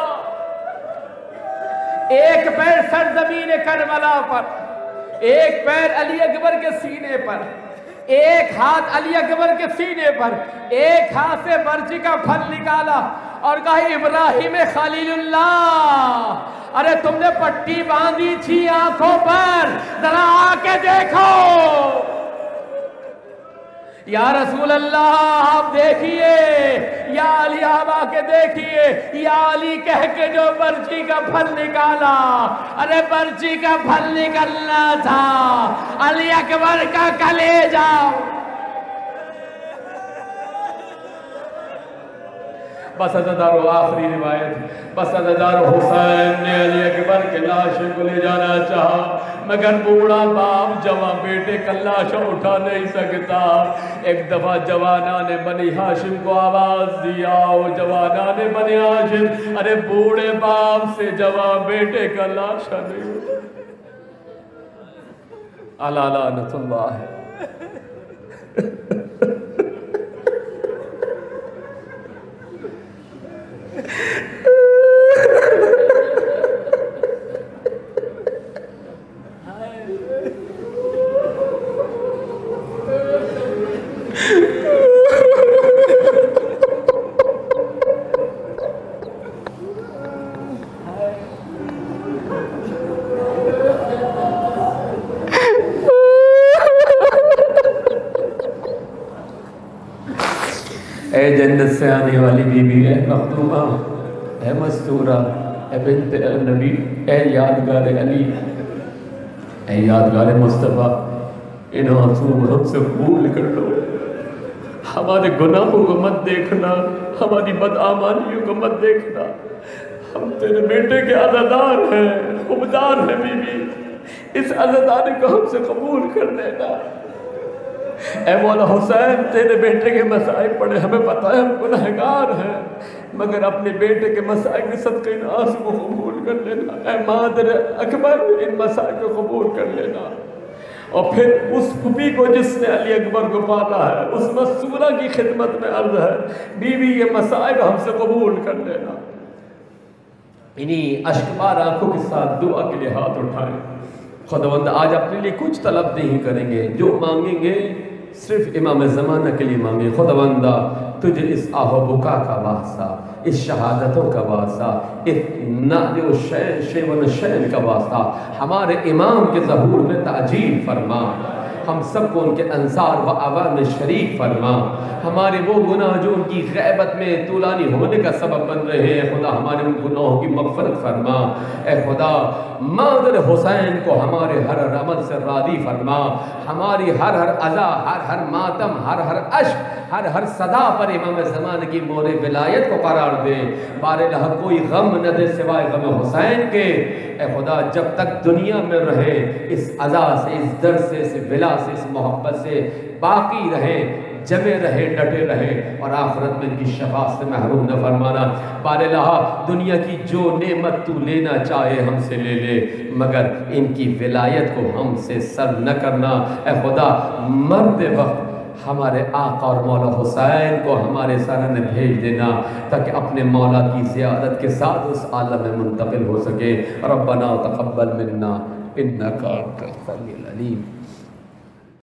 ایک پیر سرزمین کربلا پر، ایک پیر علی اکبر کے سینے پر، ایک ہاتھ علی اکبر کے سینے پر، ایک ہاتھ سے برچی کا پھل نکالا اور کہا ابراہیم خلیل اللہ، ارے تم نے پٹی باندھی تھی آنکھوں پر، ذرا آ کے دیکھو۔ یا رسول اللہ آپ دیکھیے، یا علی آپ آ کے دیکھیے، یا علی کہہ کے جو برچی کا پھل نکالا، ارے برچی کا پھل نکلنا تھا علی اکبر کا کلیجہ۔ بس عزادارو آخری روایت، بس عزادارو حسین نے علی اکبر کے لاشے کو لے جانا چاہا، مگر بوڑھا باپ جوان بیٹے کا لاشا اٹھا نہیں سکتا۔ ایک دفعہ جوانان بنی ہاشم کو آواز دیا، او جوانان بنی ہاشم، ارے بوڑھے باپ سے جوان بیٹے کا لاشا نہیں اٹھا۔ الا لعنت اللہ ہے۔ اے جنت سے آنے والی بی بی، اے مخدومہ، اے مستورہ، اے بنت نبی، اے یادگار علی، اے یادگار مصطفیٰ، ان آنسوں ہم سے قبول کر لو۔ ہمارے گناہوں کو مت دیکھنا، ہماری بدعمالیوں کو مت دیکھنا، ہم تیرے بیٹے کے عزادار ہیں، خبدار ہیں بی بی، اس عزاداری کو ہم سے قبول کر لینا۔ اے مولا حسین، تیرے بیٹے کے مسائل پڑے، ہمیں پتہ ہے ہم گناہگار ہیں، مگر اپنے بیٹے کے مسائل کے صدقے ان آنسوں کو قبول کر لینا۔ اے مادر اکبر، ان مسائل کو قبول کر لینا۔ اور پھر اس پھوپھی کو جس نے علی اکبر کو پالا ہے، اس مستورہ کی خدمت میں عرض ہے، بی بی یہ مسائل ہم سے قبول کر لینا۔ انہی اشکبار آنکھوں کے ساتھ دعا کے لیے ہاتھ اٹھائیں۔ خداوند آج اپنے لیے کچھ طلب نہیں کریں گے، جو مانگیں گے صرف امام زمانہ کے لیے مانگیں۔ خداوندہ تجھے اس آہ و بکا کا واسطہ، اس شہادتوں کا واسطہ، اس نعل و شیب و نشین کا واسطہ ہمارے امام کے ظہور میں تعجیل فرما، ہم سب کو ان کے انصار و عوام میں شریک فرما، ہمارے وہ گناہ جو ان کی غیبت میں طولانی ہونے کا سبب بن رہے ہیں خدا ہمارے ان گناہوں کی مغفرت فرما۔ اے خدا مادر حسین کو ہمارے ہر عمل سے راضی فرما، ہماری ہر عزا، ہر ماتم، ہر عشق، ہر صدا پر امام زمان کی مور ولایت کو قرار دے۔ بار الہ کوئی غم نہ دے سوائے غم حسین کے۔ اے خدا جب تک دنیا میں رہے اس عزا سے، اس درد سے، اس ولا سے، اس محبت سے باقی رہے، جمے رہے، ڈٹے رہے، اور آخرت میں ان کی شفاعت سے محروم نہ فرمانا۔ بار الہ دنیا کی جو نعمت تو لینا چاہے ہم سے لے لے، مگر ان کی ولایت کو ہم سے سلب نہ کرنا۔ اے خدا مرتے وقت ہمارے آقا اور مولا حسین کو ہمارے سرن بھیج دینا تاکہ اپنے مولا کی زیادت کے ساتھ اس عالم میں منتقل ہو سکے۔ ربنا تقبل منا انکا انت السمیع العلیم۔